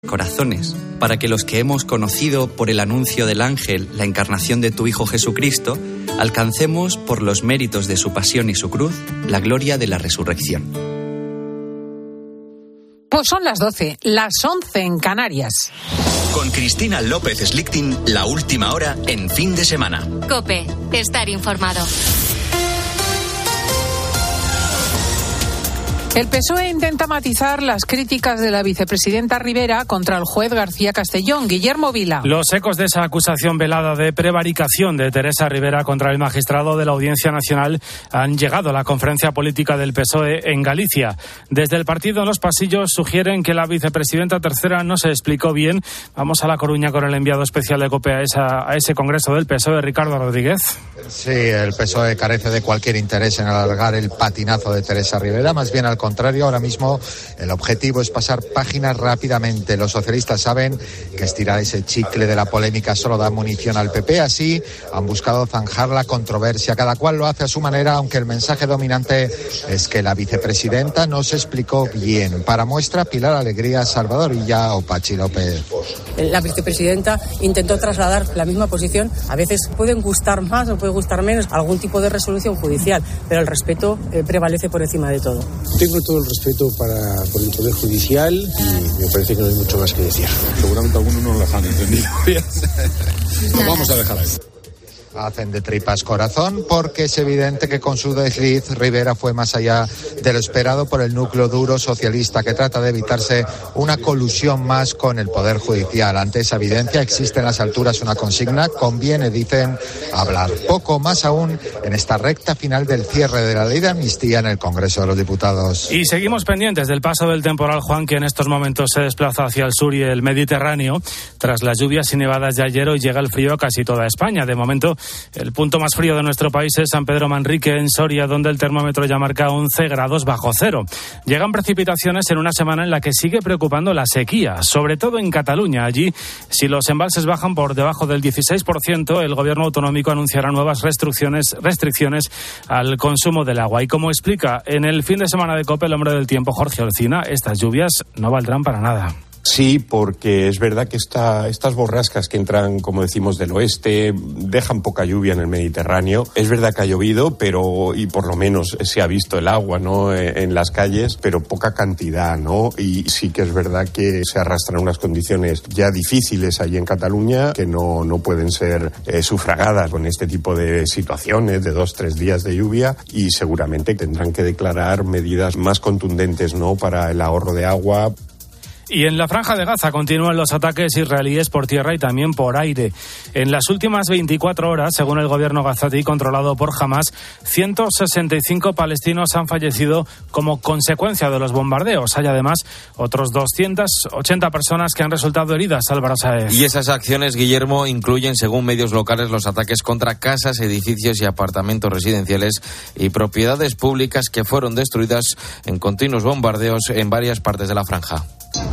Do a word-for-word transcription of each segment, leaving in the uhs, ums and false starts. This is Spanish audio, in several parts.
corazones, para que los que hemos conocido por el anuncio del ángel la encarnación de tu Hijo Jesucristo, alcancemos por los méritos de su pasión y su cruz la gloria de la resurrección. Pues son las doce, las once en Canarias. Con Cristina López Slichting, la última hora en fin de semana. COPE, estar informado. El P S O E intenta matizar las críticas de la vicepresidenta Rivera contra el juez García Castellón. Guillermo Vila. Los ecos de esa acusación velada de prevaricación de Teresa Rivera contra el magistrado de la Audiencia Nacional han llegado a la conferencia política del P S O E en Galicia. Desde el partido en los pasillos sugieren que la vicepresidenta tercera no se explicó bien. Vamos a La Coruña con el enviado especial de COPE a, esa, a ese congreso del P S O E, Ricardo Rodríguez. Sí, el P S O E carece de cualquier interés en alargar el patinazo de Teresa Rivera, más bien al contrario, ahora mismo el objetivo es pasar páginas rápidamente. Los socialistas saben que estirar ese chicle de la polémica solo da munición al P P, así han buscado zanjar la controversia. Cada cual lo hace a su manera, aunque el mensaje dominante es que la vicepresidenta no se explicó bien. Para muestra, Pilar Alegría, Salvador Illa o Pachi López. La vicepresidenta intentó trasladar la misma posición. A veces pueden gustar más o puede gustar menos algún tipo de resolución judicial, pero el respeto eh, prevalece por encima de todo. Tengo todo el respeto para, por el Poder Judicial y me parece que no hay mucho más que decir. Seguramente algunos no las han entendido bien. Lo vamos a dejar ahí. Hacen de tripas corazón porque es evidente que con su desliz Rivera fue más allá de lo esperado por el núcleo duro socialista, que trata de evitarse una colusión más con el Poder Judicial. Ante esa evidencia existe en las alturas una consigna: conviene, dicen, hablar. Poco más aún en esta recta final del cierre de la ley de amnistía en el Congreso de los Diputados. Y seguimos pendientes del paso del temporal Juan, que en estos momentos se desplaza hacia el sur y el Mediterráneo. Tras las lluvias y nevadas de ayer, hoy llega el frío a casi toda España. De momento, el punto más frío de nuestro país es San Pedro Manrique, en Soria, donde el termómetro ya marca once grados bajo cero. Llegan precipitaciones en una semana en la que sigue preocupando la sequía, sobre todo en Cataluña. Allí, si los embalses bajan por debajo del dieciséis por ciento, el gobierno autonómico anunciará nuevas restricciones, restricciones al consumo del agua. Y como explica en el fin de semana de COPE el hombre del tiempo, Jorge Olcina, estas lluvias no valdrán para nada. Sí, porque es verdad que esta, estas borrascas que entran, como decimos, del oeste, dejan poca lluvia en el Mediterráneo. Es verdad que ha llovido, pero, y por lo menos se ha visto el agua, ¿no?, en las calles, pero poca cantidad, ¿no? Y sí que es verdad que se arrastran unas condiciones ya difíciles allí en Cataluña, que no, no pueden ser eh, sufragadas con este tipo de situaciones de dos, tres días de lluvia, y seguramente tendrán que declarar medidas más contundentes, ¿no?, para el ahorro de agua. Y en la Franja de Gaza continúan los ataques israelíes por tierra y también por aire. En las últimas veinticuatro horas, según el gobierno gazatí controlado por Hamas, ciento sesenta y cinco palestinos han fallecido como consecuencia de los bombardeos. Hay además otros doscientas ochenta personas que han resultado heridas. Álvaro Sáez. Y esas acciones, Guillermo, incluyen, según medios locales, los ataques contra casas, edificios y apartamentos residenciales y propiedades públicas que fueron destruidas en continuos bombardeos en varias partes de la franja.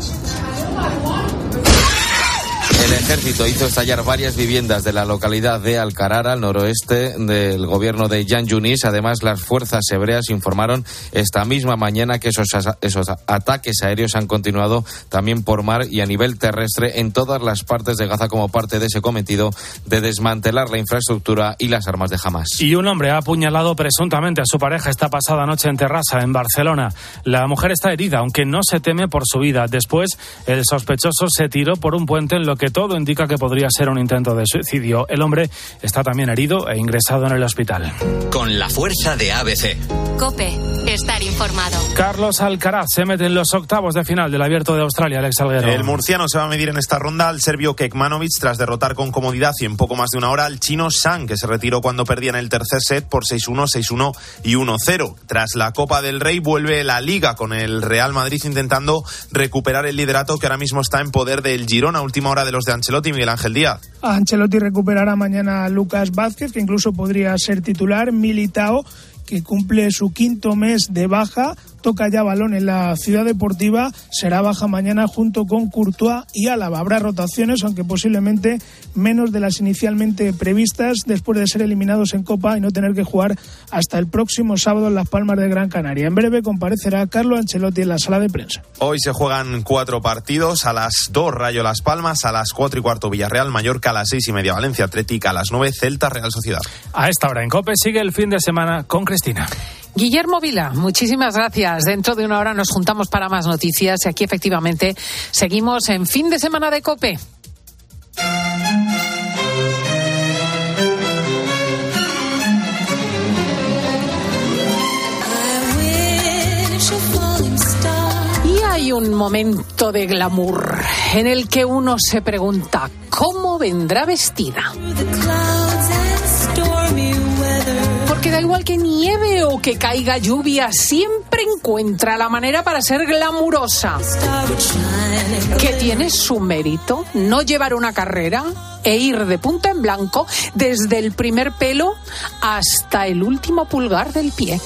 El ejército hizo estallar varias viviendas de la localidad de Alcarara, al noroeste del gobierno de Jan Yunis. Además, las fuerzas hebreas informaron esta misma mañana que esos, esos ataques aéreos han continuado también por mar y a nivel terrestre en todas las partes de Gaza, como parte de ese cometido de desmantelar la infraestructura y las armas de Hamas. Y un hombre ha apuñalado presuntamente a su pareja esta pasada noche en Terrassa, en Barcelona. La mujer está herida, aunque no se teme por su vida. Después, el sospechoso se tiró por un puente, en lo que todo indica que podría ser un intento de suicidio. El hombre está también herido e ingresado en el hospital. Con la fuerza de A B C. COPE, estar informado. Carlos Alcaraz se mete en los octavos de final del Abierto de Australia, Alex Salguero. El murciano se va a medir en esta ronda al serbio Kekmanovic tras derrotar con comodidad y en poco más de una hora al chino Zhang, que se retiró cuando perdía en el tercer set por seis uno, seis uno y uno cero. Tras la Copa del Rey vuelve la Liga, con el Real Madrid intentando recuperar el liderato que ahora mismo está en poder del Girona. Última hora de los de Ancelotti, Miguel Ángel Díaz. Ancelotti recuperará mañana a Lucas Vázquez, que incluso podría ser titular. Militao, que cumple su quinto mes de baja toca ya balón en la Ciudad Deportiva, será baja mañana junto con Courtois y Álava. Habrá rotaciones, aunque posiblemente menos de las inicialmente previstas, después de ser eliminados en Copa y no tener que jugar hasta el próximo sábado en Las Palmas de Gran Canaria. En breve comparecerá Carlo Ancelotti en la sala de prensa. Hoy se juegan cuatro partidos: a las dos Rayo Las Palmas, a las cuatro y cuarto Villarreal Mallorca, a las seis y media Valencia Atlética, a las nueve Celta Real Sociedad. A esta hora en COPE sigue el fin de semana con Cristina. Guillermo Vila, muchísimas gracias. Dentro de una hora nos juntamos para más noticias y aquí efectivamente seguimos en fin de semana de COPE. Y hay un momento de glamour en el que uno se pregunta ¿cómo vendrá vestida? Porque da igual que nieve o que caiga lluvia, siempre encuentra la manera para ser glamurosa. Que tiene su mérito no llevar una carrera e ir de punta en blanco desde el primer pelo hasta el último pulgar del pie.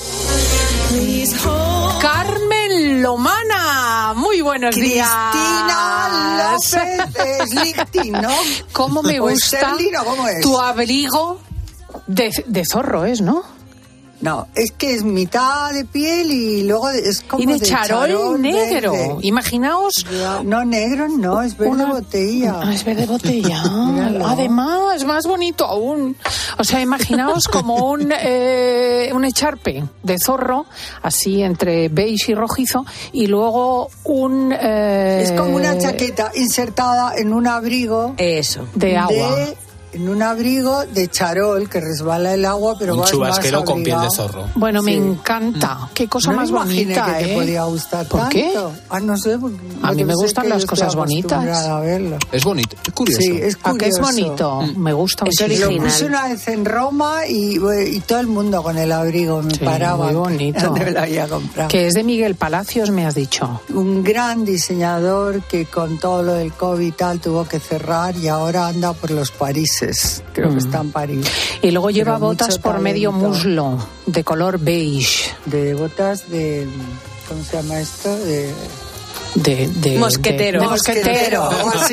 Carmen Lomana, muy buenos días. Cristina López Slichting, ¿no? ¿Cómo me gusta ¿cómo es? tu abrigo de, de zorro, es, ¿no? No, es que es mitad de piel y luego es como y de, de charol, charol negro. Verde. Imaginaos. No, negro no, es verde una... botella. Ah, es verde botella. Además, más bonito aún. O sea, imaginaos como un, eh, un echarpe de zorro, así entre beige y rojizo, y luego un... Eh, es como una chaqueta insertada en un abrigo. Eso. De agua. De... En un abrigo de charol que resbala el agua, pero un vas chubasquero más con piel de zorro. Bueno, sí. me encanta. Qué cosa no más me bonita, que ¿eh? te podía gustar ¿Por tanto. qué? Ah, no sé. A mí me gustan las cosas bonitas. A verlo. Es bonito, es curioso. Sí, es curioso. ¿A qué es bonito? Mm. Me gusta mucho. Lo puse una vez en Roma y, y todo el mundo con el abrigo me sí, paraba. Muy bonito. ¿Dónde me lo había comprado? Que es de Miguel Palacios, me has dicho. Un gran diseñador que con todo lo del COVID y tal tuvo que cerrar y ahora anda por los Parises. Creo mm. que está en París. Y luego lleva Pero botas por talento. medio muslo, de color beige. De botas de... ¿Cómo se llama esto? De... De, de, mosquetero. De, de mosquetero.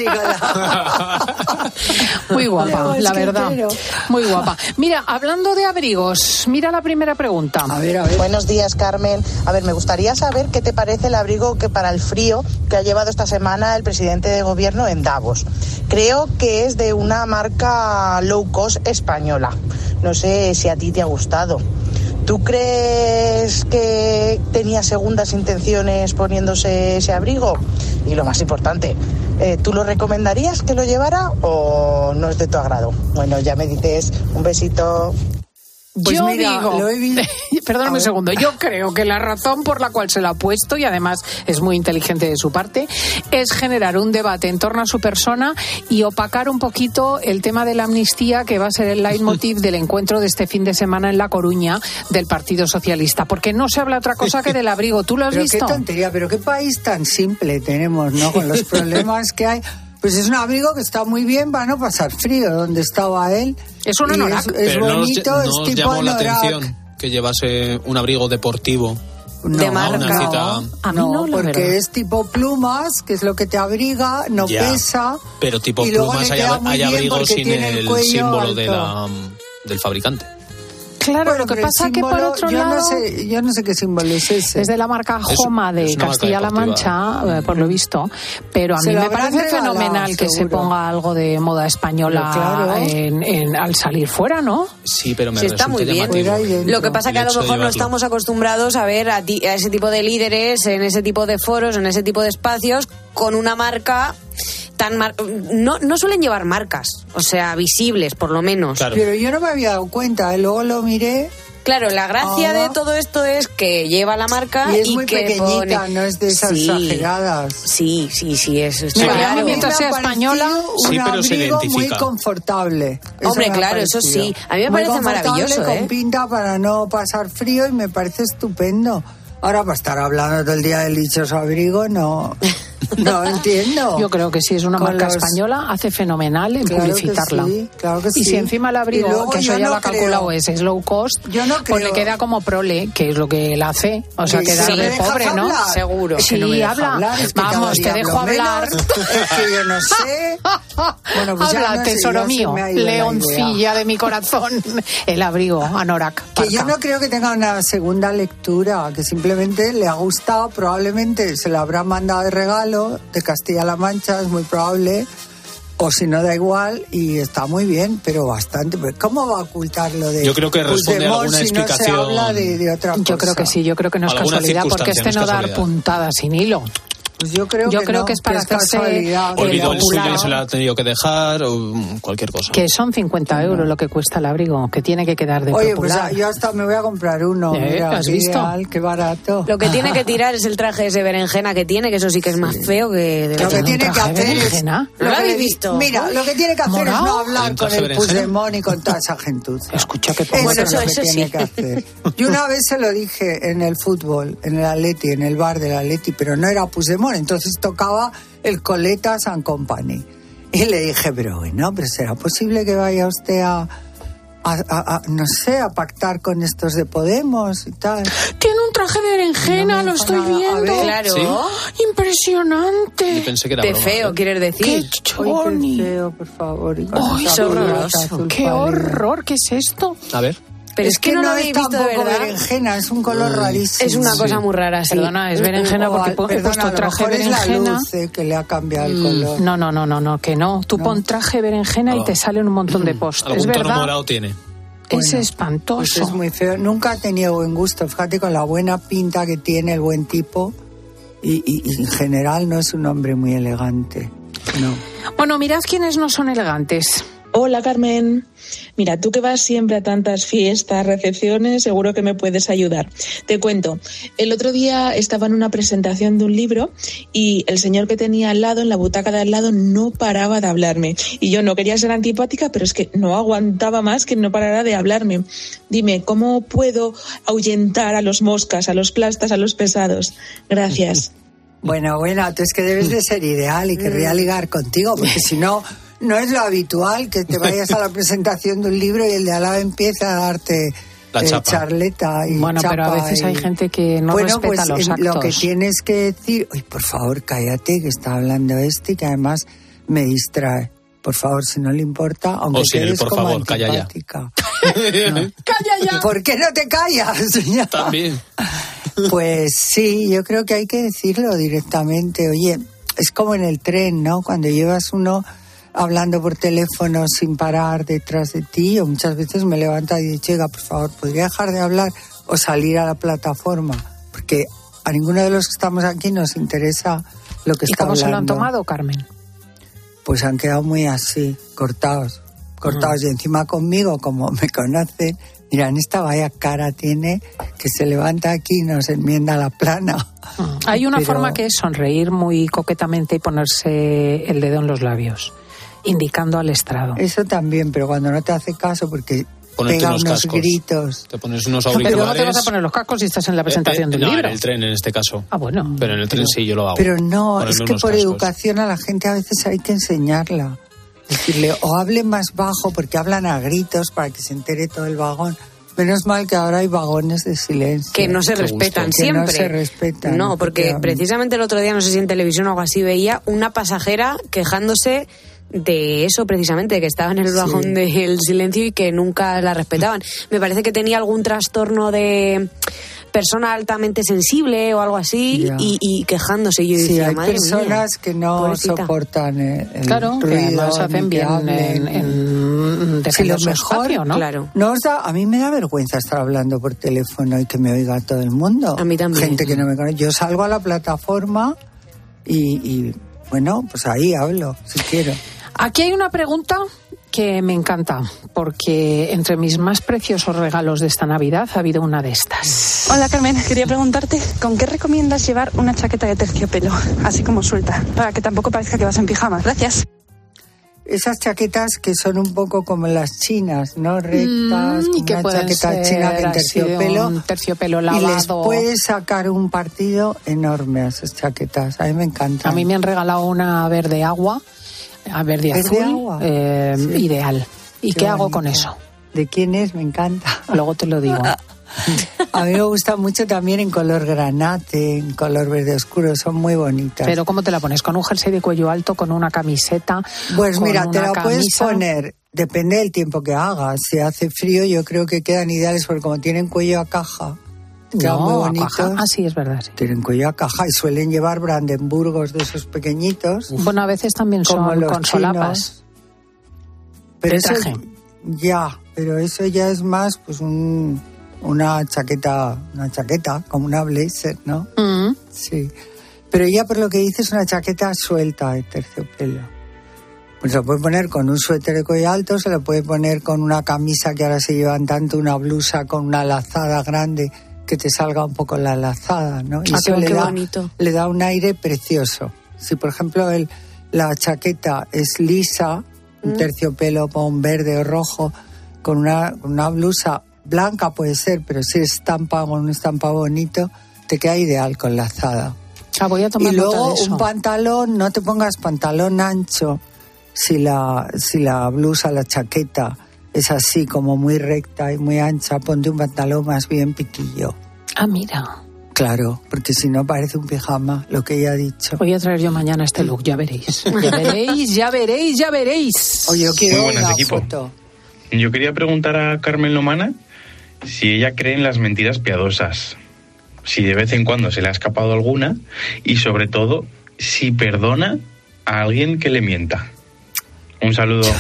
Muy guapa, la verdad. Muy guapa. Mira, hablando de abrigos, mira la primera pregunta. A ver, a ver. Buenos días, Carmen. A ver, me gustaría saber qué te parece el abrigo que para el frío que ha llevado esta semana el presidente de gobierno en Davos. Creo que es de una marca low cost española. No sé si a ti te ha gustado. ¿Tú crees que tenía segundas intenciones poniéndose ese abrigo? Y lo más importante, eh, ¿tú lo recomendarías que lo llevara o no es de tu agrado? Bueno, ya me dices, un besito. Pues yo mira, digo, lo he visto. Perdóname un segundo, yo creo que la razón por la cual se lo ha puesto, y además es muy inteligente de su parte, es generar un debate en torno a su persona y opacar un poquito el tema de la amnistía, que va a ser el leitmotiv del encuentro de este fin de semana en La Coruña del Partido Socialista, porque no se habla otra cosa que del abrigo. ¿Tú lo has pero visto? Qué tontería, pero qué país tan simple tenemos, ¿no? Con los problemas que hay. Pues es un abrigo que está muy bien para no pasar frío, donde estaba él. Es un anorak. Es, es bonito, no es os tipo llamó la anorak. atención que llevase un abrigo deportivo. No, de marca. Una cita... A mí no, no, la porque verdad. es tipo plumas, que es lo que te abriga, no ya, pesa. Pero tipo y luego plumas le hay, queda muy hay bien abrigos porque sin tiene el, el cuello símbolo de alto. la, del fabricante. Claro, Bueno, lo que pero pasa el que por símbolo, otro yo lado... No sé, yo no sé qué símbolo es ese. Es de la marca Es- Joma de es una marca Castilla-La Mancha, deportiva. eh, por lo visto. Pero a Se mí lo me habrán parece regalado, fenomenal que se seguro. ponga algo de moda española Pero claro. en, en- al salir fuera, ¿no? Sí, pero me Sí, está resulta muy bien. llamativo. Fuera y dentro. Lo que pasa El que a lo hecho de mejor no llevarlo. estamos acostumbrados a ver a, ti- a ese tipo de líderes en ese tipo de foros, en ese tipo de espacios, con una marca tan... Mar- no, no suelen llevar marcas, o sea, visibles por lo menos. Claro. Pero yo no me había dado cuenta, ¿eh? Luego lo miré. Claro, la gracia Ah. de todo esto es que lleva la marca Y y, es muy que pequeñita, pone... no es de esas Sí. exageradas. Sí, sí, sí, es, está Mira, claro. a mí mientras sea Me ha española, parecido Sí, un pero se abrigo muy identifica. confortable. Eso Hombre, me ha claro, eso parecido. sí. A mí me Muy parece confortable, maravilloso, con ¿eh? pinta para no pasar frío y me parece estupendo. Ahora, para estar hablando todo el día del dichoso abrigo, no... No entiendo. Yo creo que si es una Con marca los... española, hace fenomenal en claro publicitarla. Que sí, claro que y sí. si encima el abrigo, luego, que eso ya no lo ha calculado, creo... es, es low cost, yo no pues le queda como prole, que es lo que él hace. O sea, queda sí, de pobre, ¿no? hablar. Seguro. Es que sí, no me habla. Hablar, es que Vamos, te dejo hablar. Menos, es que yo no sé. Bueno, pues habla, ya no sé, tesoro ya mío, leoncilla de mi corazón. El abrigo, Anorak. Que yo no creo que tenga una segunda lectura, que simplemente le ha gustado, probablemente se lo habrá mandado de regalo de Castilla-La Mancha, es muy probable, o si no da igual, y está muy bien, pero bastante. ¿Cómo va a ocultar lo de Yo creo que responde a alguna si explicación. No se habla de, de otra cosa? Yo creo que sí, yo creo que no es casualidad, porque este no dar puntadas sin hilo. Pues yo creo, yo que, creo no, que es para que es hacerse olvidó el suyo y se la la ha tenido que dejar o cualquier cosa. Que son cincuenta euros lo que cuesta el abrigo, que tiene que quedar de Oye, popular. pues yo hasta me voy a comprar uno. ¿Eh? Mira, ¿Has qué visto? Ideal, qué barato. Lo que tiene que tirar es el traje ese berenjena que tiene, que eso sí que es más feo que... De lo que tiene que hacer es... ¿Lo, ¿Lo habéis visto? Mira, lo que tiene que hacer ¿Morao? es no hablar con el Puigdemont y con toda esa gentuza. Escucha que eso bueno, es lo eso, que eso tiene sí. que hacer. Yo una vez se lo dije en el fútbol, en el Atleti, en el bar del Atleti, pero no era Puigdemont, entonces tocaba el Coletas and Company. Y le dije, pero bueno, pero ¿será posible que vaya usted a, a, a, a no sé, a pactar con estos de Podemos y tal? Tiene un traje de berenjena, No lo estoy nada. viendo. Ver, claro. ¿Sí? Impresionante. Yo pensé que era De broma, feo, ¿eh? quieres decir. Qué choni. Qué feo, por favor. Y con Ay, esa qué horroroso. horror. Qué horror, ¿qué es esto? A ver. Pero es, que, no lo es habéis visto de tampoco verdad. berenjena, es un color rarísimo. Es una cosa muy rara, sí. Perdona, es berenjena porque he Perdona, puesto a lo traje mejor es la berenjena. luz, eh, que le ha cambiado el color. No, no, no, no, no, que no. Tú No. pon traje berenjena y Ah. te salen un montón de posts. Es Algún tono verdad. morado tiene. Es Bueno, espantoso. Pues es muy feo. Nunca ha tenido buen gusto. Fíjate con la buena pinta que tiene, el buen tipo. Y, y- y en general no es un hombre muy elegante. No. Bueno, mirad quiénes no son elegantes. Hola Carmen, mira, tú que vas siempre a tantas fiestas, recepciones, seguro que me puedes ayudar. Te cuento, el otro día estaba en una presentación de un libro y el señor que tenía al lado, en la butaca de al lado, no paraba de hablarme. Y yo no quería ser antipática, pero es que no aguantaba más que no parara de hablarme. Dime, ¿cómo puedo ahuyentar a los moscas, a los plastas, a los pesados? Gracias. Bueno, bueno, tú es que debes de ser ideal y querría ligar contigo, porque si no, no es lo habitual que te vayas a la presentación de un libro y el de al lado empieza a darte La eh, chapa. charleta y Bueno, pero a chapa veces y- hay gente que no bueno, respeta pues los en- actos. lo que tienes que decir, uy, por favor, cállate, que está hablando este y que además me distrae. Por favor, si no le importa, aunque O sin el quedes por como favor, calla ya. antipática. ¡Calla ya! ¿Por qué no te callas? También. Pues sí, yo creo que hay que decirlo directamente. Oye, es como en el tren, ¿no? Cuando llevas uno hablando por teléfono sin parar detrás de ti, o muchas veces me levanta y digo, chica, por favor, ¿podría dejar de hablar o salir a la plataforma? Porque a ninguno de los que estamos aquí nos interesa lo que ¿Y está cómo hablando. se lo han tomado, Carmen? Pues han quedado muy así, cortados. Cortados. Y encima conmigo, como me conocen, dirán, esta vaya cara tiene que se levanta aquí y nos enmienda la plana. Hay una Pero- forma que es sonreír muy coquetamente y ponerse el dedo en los labios, indicando al estrado. Eso también, pero cuando no te hace caso porque Ponerte pega unos unos cascos. gritos. Te pones unos Pero auriculares. ¿cómo te vas a poner los cascos si estás en la presentación Eh, eh, del no, libro? en el tren en este caso. Ah, bueno. Pero en el tren sí yo lo hago. Pero no, Ponerme es que unos por cascos. educación a la gente a veces hay que enseñarla. Decirle, o hable más bajo porque hablan a gritos para que se entere todo el vagón. Menos mal que ahora hay vagones de silencio. Que no se Qué respetan gusto. siempre. Que no se respetan. No, porque efectivamente. precisamente el otro día, no sé si en televisión o algo así, veía una pasajera quejándose de eso precisamente, que estaba en el Sí. vagón del silencio y que nunca la respetaban. Me parece que tenía algún trastorno de persona altamente sensible o algo así Ya. y, y quejándose. Y yo Sí, decía, hay madre personas mía, que no pobrecita. soportan eh, el Claro, que ruido, además ni hacen que bien hablen. en, en Sí, defender lo su mejor, espacio, ¿no? Claro. No os da, a mí me da vergüenza estar hablando por teléfono y que me oiga todo el mundo. A mí también. Gente que no me conoce. Yo salgo a la plataforma y, y, bueno, pues ahí hablo, si quiero. Aquí hay una pregunta que me encanta, porque entre mis más preciosos regalos de esta Navidad ha habido una de estas. Hola Carmen, quería preguntarte, ¿con qué recomiendas llevar una chaqueta de terciopelo, así como suelta, para que tampoco parezca que vas en pijama? Gracias. esas chaquetas que son un poco como las chinas, ¿no? Rectas, Mm, y como que una pueden chaqueta ser china en así de terciopelo. un terciopelo Y les lavado. puedes sacar un partido enorme a esas chaquetas. A mí me encantan. A mí me han regalado una verde agua, a verde ¿Verde azul, agua? eh, Sí. ideal. ¿Y qué, Qué hago bonito. con eso? ¿De quién es? Me encanta. Luego te lo digo. A mí me gusta mucho también en color granate, en color verde oscuro, son muy bonitas. Pero ¿cómo te la pones? ¿Con un jersey de cuello alto, con una camiseta? Pues con mira, te una la puedes camisa? poner, depende del tiempo que haga. Si hace frío, yo creo que quedan ideales porque como tienen cuello a caja, quedan No, muy a bonitos. caja. Ah, sí, es verdad. Sí. Tienen cuello a caja y suelen llevar brandenburgos de esos pequeñitos. Bueno, a veces también Como son los con chinos. solapas. Pero de eso, traje. ya, pero eso ya es más pues un, una chaqueta, una chaqueta, como una blazer, ¿no? Mm. Sí. Pero ya por lo que dices, una chaqueta suelta de terciopelo. Pues se lo puede poner con un suéter de cuello alto, se lo puede poner con una camisa que ahora se llevan tanto, una blusa con una lazada grande que te salga un poco la lazada, ¿no? Y Ah, eso qué le da, bonito. le da un aire precioso. Si, por ejemplo, el, la chaqueta es lisa, un Mm. terciopelo con verde o rojo, con una, con una blusa blanca puede ser, pero si es estampa con un estampado bonito, te queda ideal con lazada. Ah, voy a tomar Y nota luego de eso. un pantalón, no te pongas pantalón ancho si la, si la blusa, la chaqueta es así como muy recta y muy ancha, ponte un pantalón más bien piquillo. Ah, mira. Claro, porque si no parece un pijama, lo que ella ha dicho. Voy a traer yo mañana este look, ya veréis. Ya veréis, ya veréis, ya veréis. Oye, yo quiero Muy buenas, una equipo. foto. Yo quería preguntar a Carmen Lomana si ella cree en las mentiras piadosas, si de vez en cuando se le ha escapado alguna y sobre todo si perdona a alguien que le mienta. Un saludo.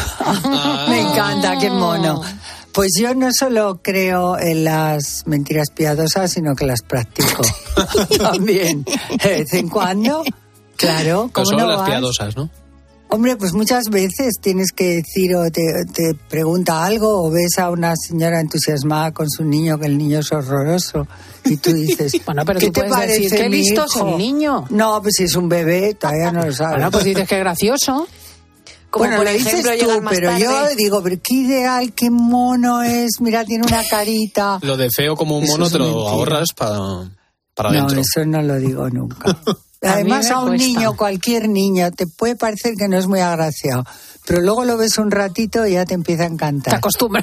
Me encanta, qué mono. Pues yo no solo creo en las mentiras piadosas, sino que las practico también. De vez en cuando, claro. Pero ¿Cómo solo no las vas? piadosas, ¿no? Hombre, pues muchas veces tienes que decir o te, te pregunta algo o ves a una señora entusiasmada con su niño, que el niño es horroroso, y tú dices, Bueno, pero ¿qué tú te puedes parece decir, qué mi listo es hijo? el niño. No, pues si es un bebé, todavía no lo sabes. Bueno, pues dices que es gracioso. Como bueno, por lo dices ejemplo tú, llegar más pero tarde. yo digo, pero qué ideal, qué mono es, mira, tiene una carita. Lo de feo como un Eso mono es te lo mentira. ahorras para, para No, adentro. eso no lo digo nunca. A Además, mí me a un cuesta. niño, cualquier niño, te puede parecer que no es muy agraciado, pero luego lo ves un ratito y ya te empieza a Te encantar. acostumbras.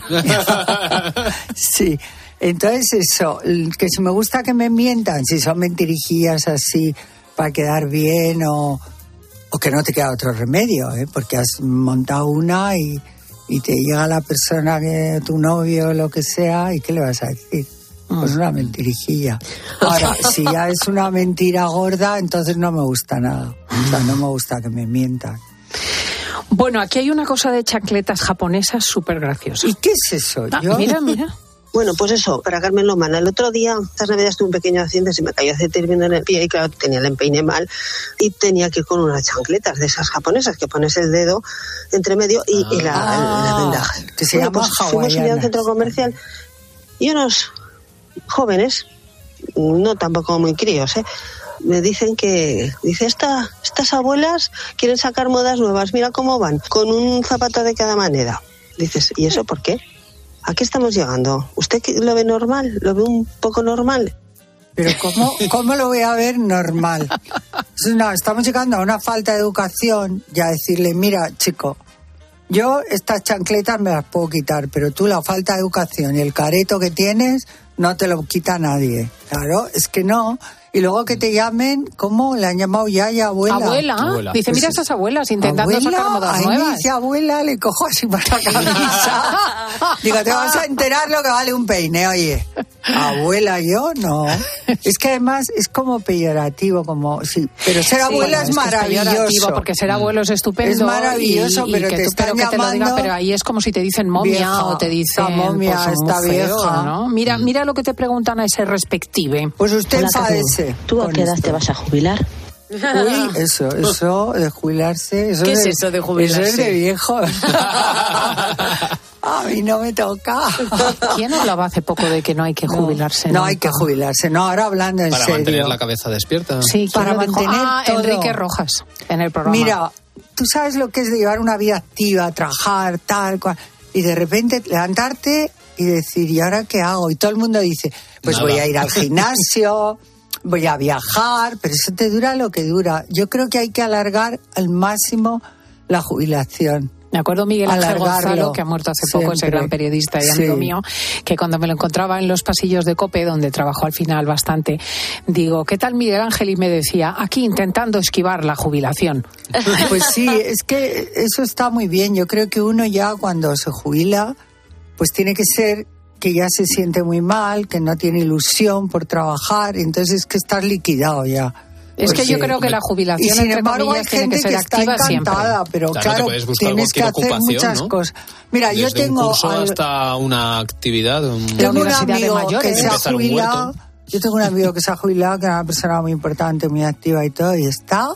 Sí, entonces eso, que si me gusta que me mientan, si son mentirijillas así para quedar bien o, o que no te queda otro remedio, ¿eh? Porque has montado una y, y te llega la persona, que tu novio o lo que sea, y ¿qué le vas a decir? Pues una mentirijilla. Ahora, si ya es una mentira gorda, entonces no me gusta nada. O sea, no me gusta que me mientan. Bueno, aquí hay una cosa de chancletas japonesas súper graciosa. ¿Y qué es eso? Ah, Yo- mira, mira. Bueno, pues eso, para Carmen Lomana. El otro día, estas navidades, tuve un pequeño accidente, se me cayó aceite hirviendo en el pie y claro, tenía el empeine mal y tenía que ir con unas chancletas de esas japonesas que pones el dedo entre medio y, y la, la vendaje. que se Bueno, llaman pues fuimos un día a un hawaianas. centro comercial y unos jóvenes, no tampoco muy críos, ¿eh? me dicen que, dice, Esta, estas abuelas quieren sacar modas nuevas, mira cómo van, con un zapato de cada manera. Dices, ¿y eso por qué? ¿A qué estamos llegando? ¿Usted lo ve normal? ¿Lo ve un poco normal? Pero ¿cómo, cómo lo voy a ver normal? No, estamos llegando a una falta de educación y a decirle, mira, chico, yo estas chancletas me las puedo quitar, pero tú la falta de educación y el careto que tienes no te lo quita nadie. Claro, es que no. Y luego que te llamen, ¿cómo? Le han llamado ya y abuela. Abuela. Abuela. Dice, mira esas abuelas intentando ¿Abuela? sacar modas Ahí nuevas. me dice abuela, le cojo así por la camisa. Digo, te vas a enterar lo que vale un peine, oye. Abuela, yo no. Es que además es como peyorativo, como sí. Pero ser Sí, abuela bueno, es que maravilloso. peyorativo, porque ser abuelo es estupendo. Es maravilloso, y- y pero que te tú- están pero que te lo diga, llamando pero ahí es como si te dicen momia vieja. o te dicen Esta momia, pues, muy esta feo, vieja. ¿no? Mira, mira lo que te preguntan a ese respective. Pues usted Hola, Carmen. enfádese. ¿Tú a con qué edad esto. te vas a jubilar? Uy, eso, eso de jubilarse. Eso ¿Qué es de- eso de jubilarse? Eso es de viejo. A mí no me toca. ¿Quién hablaba hace poco de que no hay que jubilarse? No nunca? hay que jubilarse. No, ahora hablando en Para serio. mantener la cabeza despierta. Sí, ¿quién Para lo dijo? mantener Ah, todo. Enrique Rojas, en el programa. Mira, tú sabes lo que es de llevar una vida activa, trabajar, tal, cual, y de repente levantarte y decir, ¿y ahora qué hago? Y todo el mundo dice, pues Nada. voy a ir al gimnasio, voy a viajar, pero eso te dura lo que dura. Yo creo que hay que alargar al máximo la jubilación. Me acuerdo Miguel Ángel Gonzalo, que ha muerto hace poco, ese gran periodista y amigo sí. mío, que cuando me lo encontraba en los pasillos de COPE, donde trabajó al final bastante, digo, ¿qué tal Miguel Ángel? Y me decía, aquí intentando esquivar la jubilación. Pues sí, es que eso está muy bien. Yo creo que uno ya cuando se jubila, pues tiene que ser que ya se siente muy mal, que no tiene ilusión por trabajar, entonces es que estás liquidado ya. Es que yo creo que la jubilación, y sin entre embargo, comillas, hay gente tiene que ser que está activa encantada, siempre. pero claro, claro tienes que hacer muchas ¿no? cosas. Mira, Desde yo tengo un curso al... hasta una actividad, un... tengo un amigo que se ha Empezar un jubilado. huerto. Yo tengo un amigo que se ha jubilado, que es una persona muy importante, muy activa y todo, y está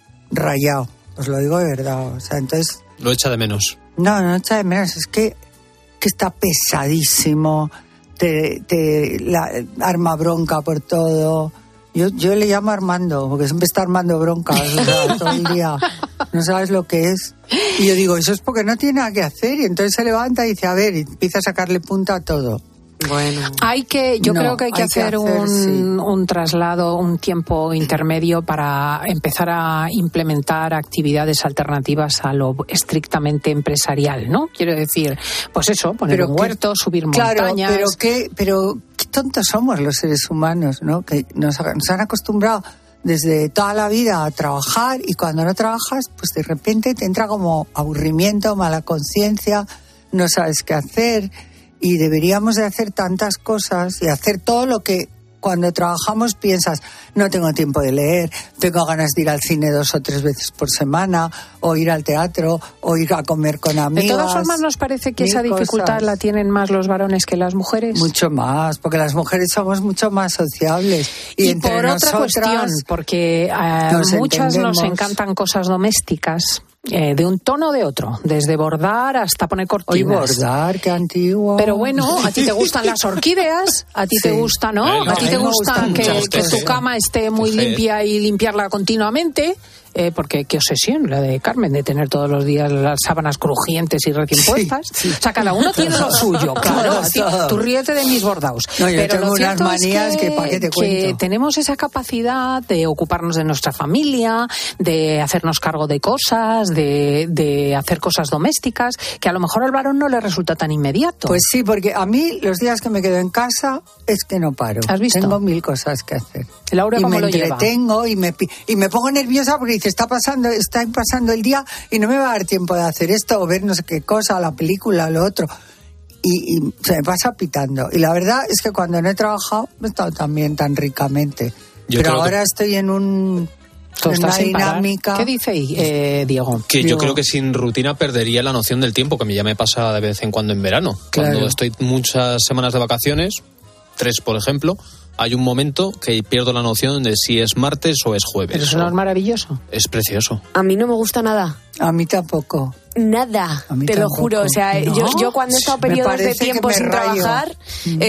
rayado. Os lo digo de verdad. O sea, entonces. Lo echa de menos. No, no echa de menos. Es que, que está pesadísimo. Te, te la, arma bronca por todo. Yo, yo le llamo Armando, porque siempre está armando broncas, o sea, todo el día. No sabes lo que es. Y yo digo, eso es porque no tiene nada que hacer. Y entonces se levanta y dice, a ver, y empieza a sacarle punta a todo. Bueno, hay que, yo no, creo que hay que hay hacer, que hacer un, sí. un traslado, un tiempo intermedio para empezar a implementar actividades alternativas a lo estrictamente empresarial, ¿no? Quiero decir, pues eso, poner pero un huerto, que, subir claro, montañas. Pero qué, pero qué tontos somos los seres humanos, ¿no? Que nos, nos han acostumbrado desde toda la vida a trabajar y cuando no trabajas, pues de repente te entra como aburrimiento, mala conciencia, no sabes qué hacer. Y deberíamos de hacer tantas cosas y hacer todo lo que cuando trabajamos piensas, no tengo tiempo de leer, tengo ganas de ir al cine dos o tres veces por semana, o ir al teatro, o ir a comer con amigas. De todas formas, ¿nos parece que esa dificultad cosas. la tienen más los varones que las mujeres? Mucho más, porque las mujeres somos mucho más sociables. Y, y entre por otra nosotras, cuestión, porque uh, nos muchas entendemos. nos encantan cosas domésticas. Eh, de un tono o de otro, desde bordar hasta poner cortinas. Hoy bordar, qué antiguo. Pero bueno, a ti te gustan las orquídeas, a ti sí. te gusta, ¿no? Ay, no a ti a te gusta que, que tu cama esté muy Tejer. limpia y limpiarla continuamente. Eh, porque qué obsesión la de Carmen de tener todos los días las sábanas crujientes y recién puestas. Sí, sí. O sea, cada uno tiene lo suyo, claro. A ti, tú ríete de mis bordados. No, yo pero tengo lo unas manías es que, que para qué te cuento. Que tenemos esa capacidad de ocuparnos de nuestra familia, de hacernos cargo de cosas, de, de hacer cosas domésticas, que a lo mejor al varón no le resulta tan inmediato. Pues sí, porque a mí los días que me quedo en casa es que no paro. ¿Has visto? Tengo mil cosas que hacer. Laura, y ¿cómo me lo lleva? entretengo y me, y me pongo nerviosa porque dice, está pasando, está pasando el día y no me va a dar tiempo de hacer esto o ver no sé qué cosa, la película, lo otro. Y, y se me pasa pitando. Y la verdad es que cuando no he trabajado no he estado también tan ricamente. Yo Pero ahora que... estoy en un... en una dinámica. ¿Qué dice eh, Diego? Que Diego. yo creo que sin rutina perdería la noción del tiempo, que a mí ya me pasa de vez en cuando en verano. Claro. Cuando estoy muchas semanas de vacaciones, tres por ejemplo, hay un momento que pierdo la noción de si es martes o es jueves. Pero eso no es maravilloso. Es precioso. A mí no me gusta nada. A mí tampoco. Nada, A mí te tampoco. lo juro. O sea, ¿No? yo, yo cuando he estado Me periodos de parece tiempo que me sin rayo. trabajar,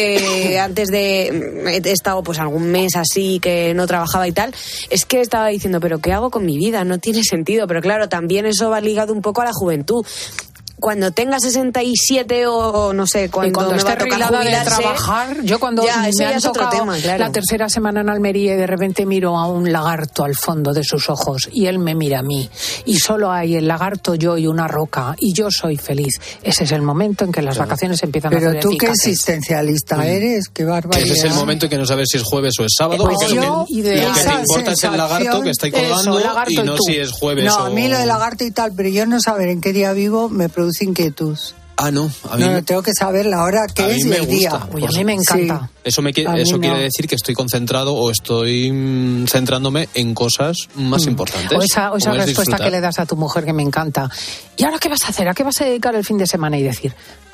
eh, antes de. He estado pues algún mes así que no trabajaba y tal, es que estaba diciendo, ¿pero qué hago con mi vida? No tiene sentido. Pero claro, también eso va ligado un poco a la juventud. Cuando tenga sesenta y siete o no sé, cuando, y cuando me esté va a tocar arreglada de jubilarse, trabajar, yo cuando ya, me eso ya han es otro tocado tema, claro. la tercera semana en Almería y de repente miro a un lagarto al fondo de sus ojos y él me mira a mí y solo hay el lagarto, yo y una roca y yo soy feliz. Ese es el momento en que las Claro. vacaciones empiezan Pero a ser tú qué eficaces. existencialista Mm. eres, qué Que barbaridad. ese es el momento en que no sabes si es jueves o es sábado, Pues y que yo, lo que, ideal. lo que te Esa importa es el lagarto que está ahí colgando Eso, lagarto y y no tú. si es jueves No, o... a mí lo de lagarto y tal, pero yo no saber en qué día vivo me produce inquietud. Ah, no, a mí No, me- tengo que saber la hora que a mí es y me el día. gusta. Uy, a mí me encanta. Eso, me, qui- A mí eso no. quiere decir que estoy concentrado o estoy mm, centrándome en cosas más importantes. O esa, o esa como es respuesta disfrutar. que le das a tu mujer que me encanta. ¿Y ahora qué vas a hacer? ¿A qué vas a dedicar el fin de semana? Y decir,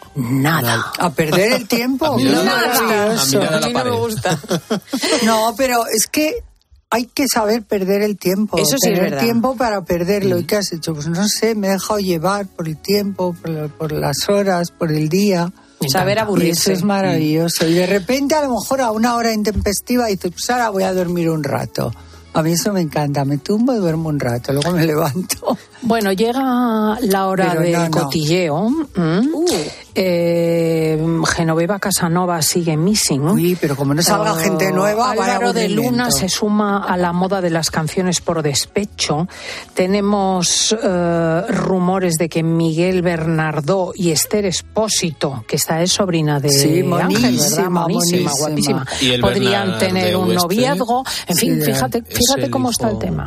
nada. ¿A perder el tiempo? A mirar, Qué a la- maravilloso. a mirar a la A mí no me pared. gusta. No, pero es que hay que saber perder el tiempo. Eso sí es tener verdad. tiempo para perderlo. ¿Y qué has hecho? Pues no sé, me he dejado llevar por el tiempo, por, la- por las horas, por el día. Saber Y aburrirse. eso es maravilloso. Y de repente, a lo mejor a una hora intempestiva, dices, pues ahora voy a dormir un rato. A mí eso me encanta, me tumbo y duermo un rato, luego me levanto. Bueno, llega la hora Pero del no, no. cotilleo. ¿Mm? Uh. Eh, Genoveva Casanova sigue missing. Uy, pero como no salga Uh, gente nueva, vaya Álvaro de aburrimiento. Luna se suma a la moda de las canciones por despecho. Tenemos eh, rumores de que Miguel Bernardó y Esther Espósito, que esta es sobrina de Sí, Ángel, ¿verdad? monísima, Monísima, monísima. guapísima. Y el Podrían Bernard tener de un Oeste. noviazgo. En fin, Sí, fíjate, es fíjate el cómo está el hijo- tema.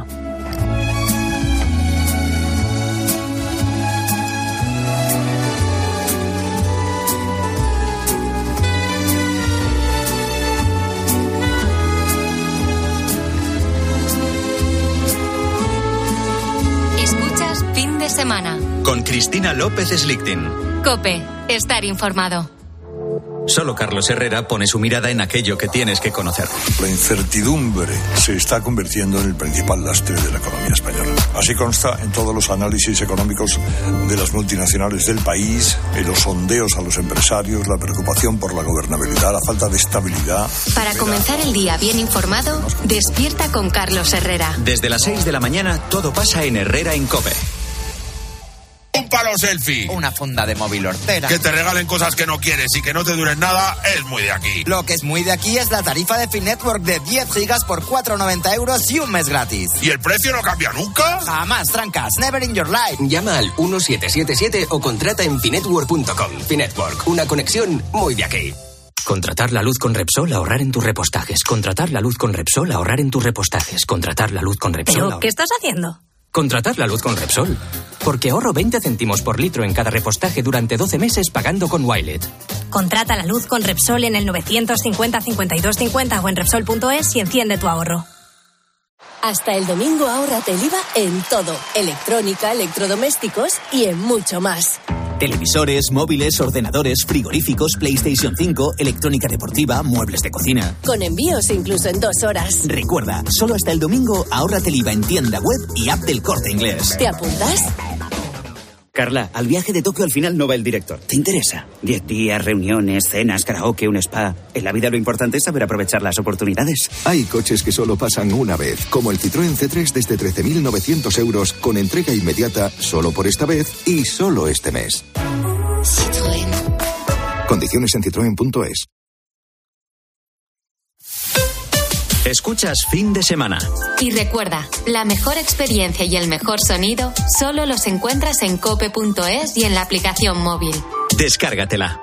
Escuchas Fin de Semana. Con Cristina López Slichting. COPE. Estar informado. Solo Carlos Herrera pone su mirada en aquello que tienes que conocer. La incertidumbre se está convirtiendo en el principal lastre de la economía española. Así consta en todos los análisis económicos de las multinacionales del país, en los sondeos a los empresarios, la preocupación por la gobernabilidad, la falta de estabilidad. Para comenzar el día bien informado, despierta con Carlos Herrera. Desde las seis de la mañana, todo pasa en Herrera en COPE. Un palo selfie. Una funda de móvil hortera. Que te regalen cosas que no quieres y que no te duren nada es muy de aquí. Lo que es muy de aquí es la tarifa de Finetwork de diez gigas por cuatro con noventa euros y un mes gratis. ¿Y el precio no cambia nunca? Jamás, trancas. Never in your life. Llama al uno siete siete siete o contrata en finetwork punto com. Finetwork, una conexión muy de aquí. Contratar la luz con Repsol, ahorrar en tus repostajes. Contratar la luz con Repsol, ahorrar en tus repostajes. Contratar la luz con Repsol. ¿Pero ahorrar- qué estás haciendo? Contratar la luz con Repsol. Porque ahorro veinte céntimos por litro en cada repostaje durante doce meses pagando con Wilet. Contrata la luz con Repsol en el novecientos cincuenta cincuenta y dos cincuenta o en Repsol punto es y enciende tu ahorro. Hasta el domingo ahórrate el I V A en todo, electrónica, electrodomésticos y en mucho más. Televisores, móviles, ordenadores, frigoríficos, PlayStation cinco, electrónica deportiva, muebles de cocina. Con envíos incluso en dos horas. Recuerda, solo hasta el domingo ahórrate el I V A en tienda web y app del Corte Inglés. ¿Te apuntas? Carla, al viaje de Tokio al final no va el director. ¿Te interesa? Diez días, reuniones, cenas, karaoke, un spa. En la vida lo importante es saber aprovechar las oportunidades. Hay coches que solo pasan una vez, como el Citroën C tres desde trece mil novecientos euros con entrega inmediata solo por esta vez y solo este mes. Citroën. Condiciones en citroen punto es. Escuchas Fin de Semana. Y recuerda, la mejor experiencia y el mejor sonido solo los encuentras en cope punto es y en la aplicación móvil. Descárgatela.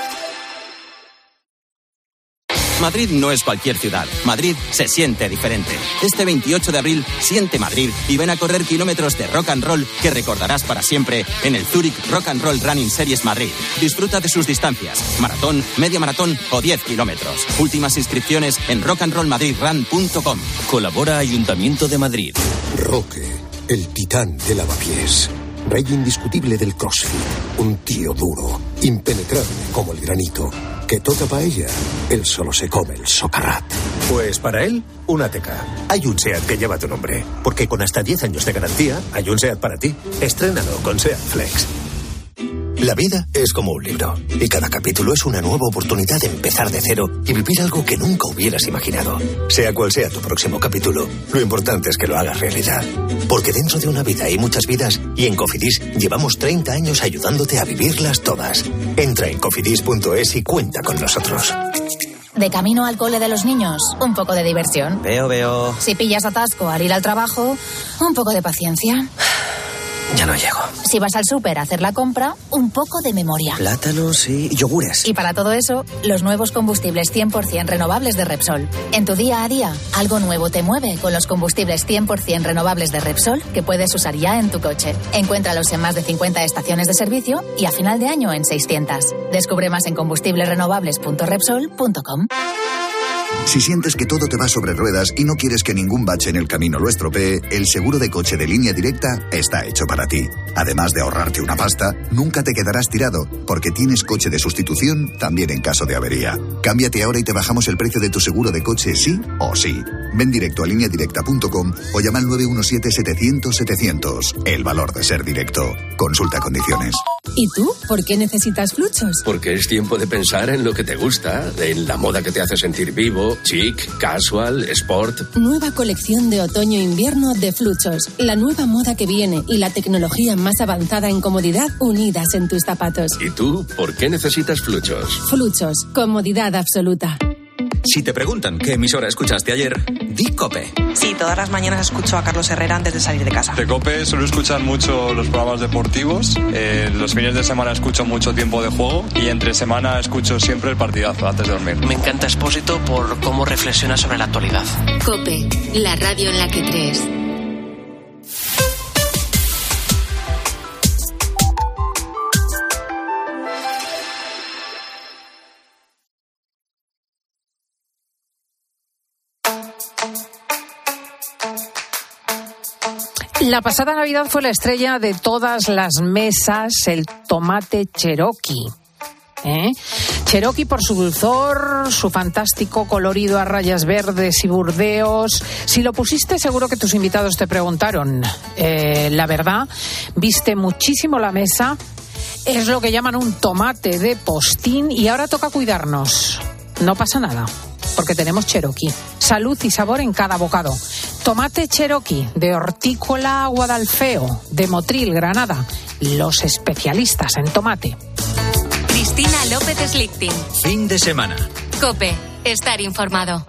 Madrid no es cualquier ciudad. Madrid se siente diferente. Este veintiocho de abril, siente Madrid y ven a correr kilómetros de rock and roll que recordarás para siempre en el Zurich Rock and Roll Running Series Madrid. Disfruta de sus distancias, maratón, media maratón o diez kilómetros. Últimas inscripciones en rock and roll madrid run punto com. Colabora Ayuntamiento de Madrid. Roque, el titán de lavapiés. Rey indiscutible del CrossFit. Un tío duro, impenetrable como el granito. Que toca paella, él solo se come el socarrat. Pues para él, una teca. Hay un SEAT que lleva tu nombre. Porque con hasta diez años de garantía, hay un SEAT para ti. Estrénalo con SEAT Flex. La vida es como un libro, y cada capítulo es una nueva oportunidad de empezar de cero y vivir algo que nunca hubieras imaginado. Sea cual sea tu próximo capítulo, lo importante es que lo hagas realidad. Porque dentro de una vida hay muchas vidas, y en Cofidis llevamos treinta años ayudándote a vivirlas todas. Entra en cofidis punto es y cuenta con nosotros. De camino al cole de los niños, un poco de diversión. Veo, veo. Si pillas atasco al ir al trabajo, un poco de paciencia. Ya no llego. Si vas al súper a hacer la compra, un poco de memoria. Plátanos y yogures. Y para todo eso, los nuevos combustibles cien por ciento renovables de Repsol. En tu día a día, algo nuevo te mueve con los combustibles cien por ciento renovables de Repsol que puedes usar ya en tu coche. Encuéntralos en más de cincuenta estaciones de servicio y a final de año en seiscientas. Descubre más en combustibles renovables punto repsol punto com. Si sientes que todo te va sobre ruedas y no quieres que ningún bache en el camino lo estropee, el seguro de coche de Línea Directa está hecho para ti. Además de ahorrarte una pasta, nunca te quedarás tirado, porque tienes coche de sustitución también en caso de avería. Cámbiate ahora y te bajamos el precio de tu seguro de coche sí o sí. Ven directo a línea directa punto com o llama al nueve uno siete setecientos setecientos. El valor de ser directo. Consulta condiciones. ¿Y tú? ¿Por qué necesitas Fluchos? Porque es tiempo de pensar en lo que te gusta, en la moda que te hace sentir vivo, chic, casual, sport. Nueva colección de otoño-invierno de Fluchos. La nueva moda que viene y la tecnología más avanzada en comodidad unidas en tus zapatos. ¿Y tú? ¿Por qué necesitas Fluchos? Fluchos. Comodidad absoluta. Si te preguntan qué emisora escuchaste ayer, di COPE. Sí, todas las mañanas escucho a Carlos Herrera antes de salir de casa. De COPE suelo escuchar mucho los programas deportivos, eh, los fines de semana escucho mucho Tiempo de Juego y entre semana escucho siempre el partidazo antes de dormir. Me encanta Expósito por cómo reflexiona sobre la actualidad. COPE, la radio en la que crees. La pasada Navidad fue la estrella de todas las mesas, el tomate Cherokee. ¿Eh? Cherokee por su dulzor, su fantástico colorido a rayas verdes y burdeos. Si lo pusiste, seguro que tus invitados te preguntaron. Eh, la verdad, viste muchísimo la mesa. Es lo que llaman un tomate de postín y ahora toca cuidarnos. No pasa nada, porque tenemos Cherokee. Salud y sabor en cada bocado. Tomate Cherokee, de Hortícola Guadalfeo, de Motril, Granada. Los especialistas en tomate. Cristina López Slichting. Fin de semana. COPE. Estar informado.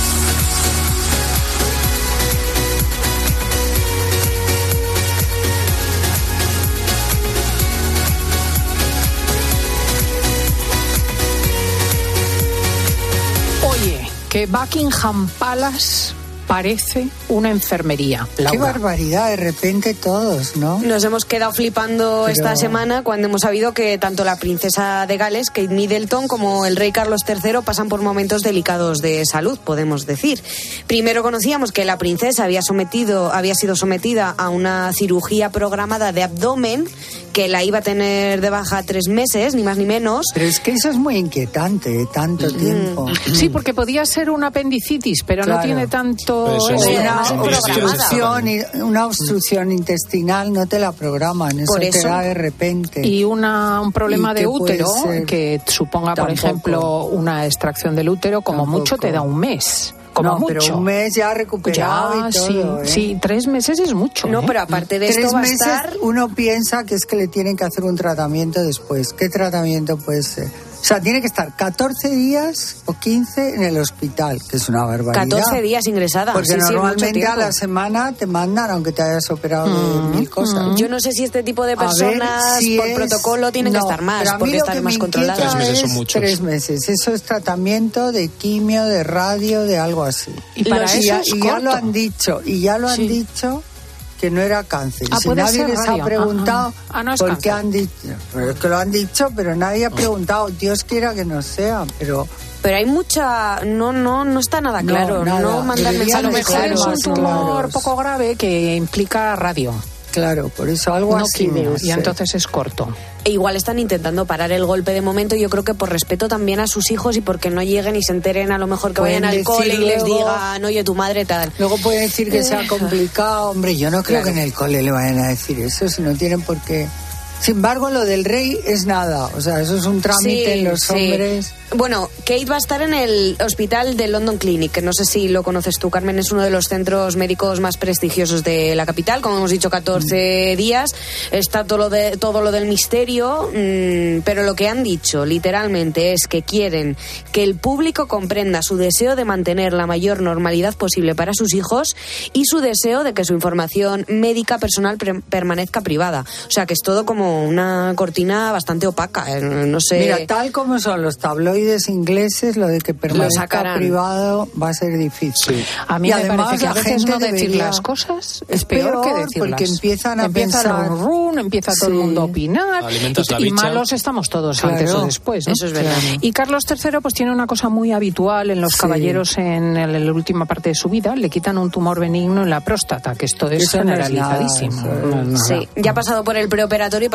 Oye, que Buckingham Palace parece una enfermería. Laura. Qué barbaridad, de repente todos, ¿no? Nos hemos quedado flipando Pero... esta semana cuando hemos sabido que tanto la princesa de Gales, Kate Middleton, como el rey Carlos tercero pasan por momentos delicados de salud, podemos decir. Primero conocíamos que la princesa había sometido, había sido sometida a una cirugía programada de abdomen que la iba a tener de baja tres meses, ni más ni menos. Pero es que eso es muy inquietante, tanto mm. tiempo. Sí, porque podía ser una apendicitis, pero claro. no tiene tanto... Eso, una, obstrucción, una obstrucción intestinal no te la programan, eso, eso te da de repente. Y una, un problema de útero, que suponga, Tampoco. por ejemplo, una extracción del útero, como Tampoco. mucho te da un mes. Como no, mucho. Pero un mes ya recuperado ya, y todo, sí, ¿eh? sí, tres meses es mucho. No, ¿eh? pero aparte de tres esto va a meses, estar... uno piensa que es que le tienen que hacer un tratamiento después. ¿Qué tratamiento puede ser? O sea, tiene que estar catorce días o quince en el hospital, que es una barbaridad. catorce días ingresada. Porque sí, normalmente sí, a la semana te mandan, aunque te hayas operado mm, de mil cosas. Mm. Yo no sé si este tipo de personas si por es... protocolo tienen no, que estar más, porque están más controladas. Tres meses son muchos. Tres meses. Eso es tratamiento de quimio, de radio, de algo así. Y para Los, eso ya, es y ya lo han dicho, y ya lo han sí. dicho que no era cáncer. Ah, si nadie les radio. ha preguntado ah, ah. Ah, no es por cáncer. qué han dicho, pero es que lo han dicho, pero nadie ha preguntado. Dios quiera que no sea, pero pero hay mucha, no, no, no está nada claro, no, no mandar mensajes. A lo mejor claros, es un tumor claros. poco grave que implica radio. Claro, por eso algo no así. Quimio, y entonces es corto. E igual están intentando parar el golpe de momento, yo creo que por respeto también a sus hijos y porque no lleguen y se enteren a lo mejor que pueden vayan al cole luego, y les digan, oye, tu madre tal. Luego pueden decir que sea complicado. Hombre, yo no creo claro. que en el cole le vayan a decir eso, si no tienen por qué. Sin embargo, lo del rey es nada, o sea, eso es un trámite sí, en los sí. hombres. Bueno, Kate va a estar en el hospital de London Clinic, que no sé si lo conoces tú, Carmen, es uno de los centros médicos más prestigiosos de la capital, como hemos dicho, catorce mm. días, está todo lo, de, todo lo del misterio, mmm, pero lo que han dicho literalmente es que quieren que el público comprenda su deseo de mantener la mayor normalidad posible para sus hijos y su deseo de que su información médica personal pre- permanezca privada. O sea, que es todo como una cortina bastante opaca, eh, no sé... Mira, tal como son los tabloides ingleses, lo de que permanezca privado va a ser difícil. Sí. A mí y me además parece que a veces no decir debería... las cosas es, es peor, peor que decirlas. Porque empiezan a empieza pensar... el run, empieza todo sí. el mundo a opinar. Alimentas y, la y malos estamos todos claro. antes o después, ¿no? Eso es verdad. Claro. Y Carlos tercero pues tiene una cosa muy habitual en los sí. caballeros en, el, en la última parte de su vida. Le quitan un tumor benigno en la próstata, que esto es eso generalizadísimo. No es nada, no es nada. Sí, ya ha pasado por el preoperatorio y parece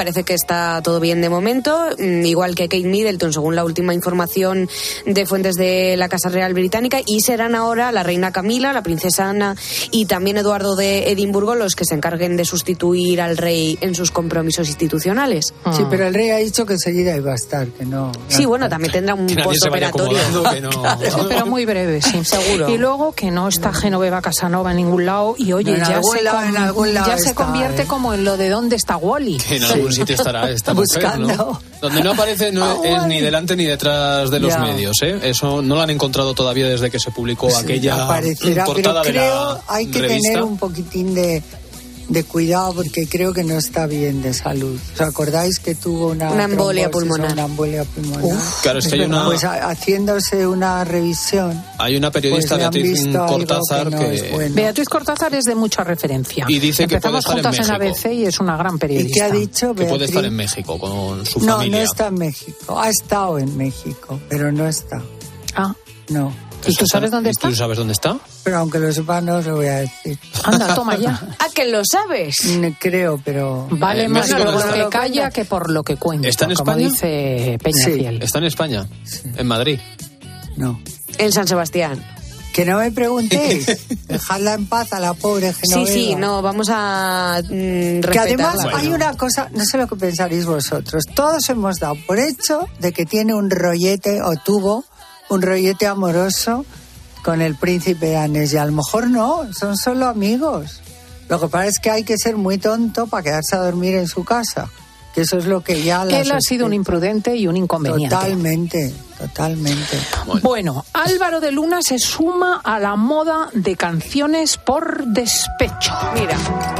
parece que está todo bien de momento, igual que Kate Middleton, según la última información de fuentes de la Casa Real Británica, y serán ahora la reina Camila, la princesa Ana y también Eduardo de Edimburgo los que se encarguen de sustituir al rey en sus compromisos institucionales. Sí, pero el rey ha dicho que enseguida iba a estar, que no... Sí, bueno, también tendrá un postoperatorio. No... Sí, pero muy breve, sí. Seguro. Y luego que no está Genoveva Casanova en ningún lado y oye, no, ya, se, lado, con... algún lado ya se está, convierte ¿eh? como en lo de dónde está Wally. Que en algún sitio estará esta mujer, ¿no? Donde no aparece no es ni delante ni detrás de los ya. medios, ¿eh? Eso no lo han encontrado todavía desde que se publicó sí, aquella aparecerá, portada pero creo de la hay que revista. Tener un poquitín de de cuidado porque creo que no está bien de salud. ¿Os acordáis que tuvo una, una embolia pulmonar? Una embolia pulmonar. Uf, claro, es que hay una... Pues haciéndose una revisión. Hay una periodista, pues Beatriz Cortázar, que, no que... bueno. Beatriz Cortázar es de mucha referencia. Y dice Empezamos que puede estar juntas en, en A B C y es una gran periodista. ¿Y qué ha dicho Que Beatriz? puede estar en México con su no, familia. No, no está en México. Ha estado en México, pero no está. Ah. No. ¿Y tú sabes dónde está? ¿Y tú sabes dónde está? Pero aunque lo sepa, no os lo voy a decir. Anda, toma ya. ¿A que lo sabes? Creo, pero... Vale eh, más México por no lo que calla que por lo que cuenta. ¿Está en como España? Dice Peñafiel. Sí. ¿Está en España? Sí. ¿En Madrid? No. En San Sebastián. Que no me preguntéis. Dejadla en paz a la pobre Genoveva. Sí, sí, no, vamos a mm, respetarla. Que además bueno. hay una cosa, no sé lo que pensaréis vosotros, todos hemos dado por hecho de que tiene un rollete, o tuvo un rollete amoroso con el príncipe danés, y a lo mejor no, son solo amigos. Lo que pasa es que hay que ser muy tonto para quedarse a dormir en su casa, que eso es lo que ya... Él ha sido un imprudente y un inconveniente. Totalmente, totalmente. Bueno. bueno, Álvaro de Luna se suma a la moda de canciones por despecho. Mira.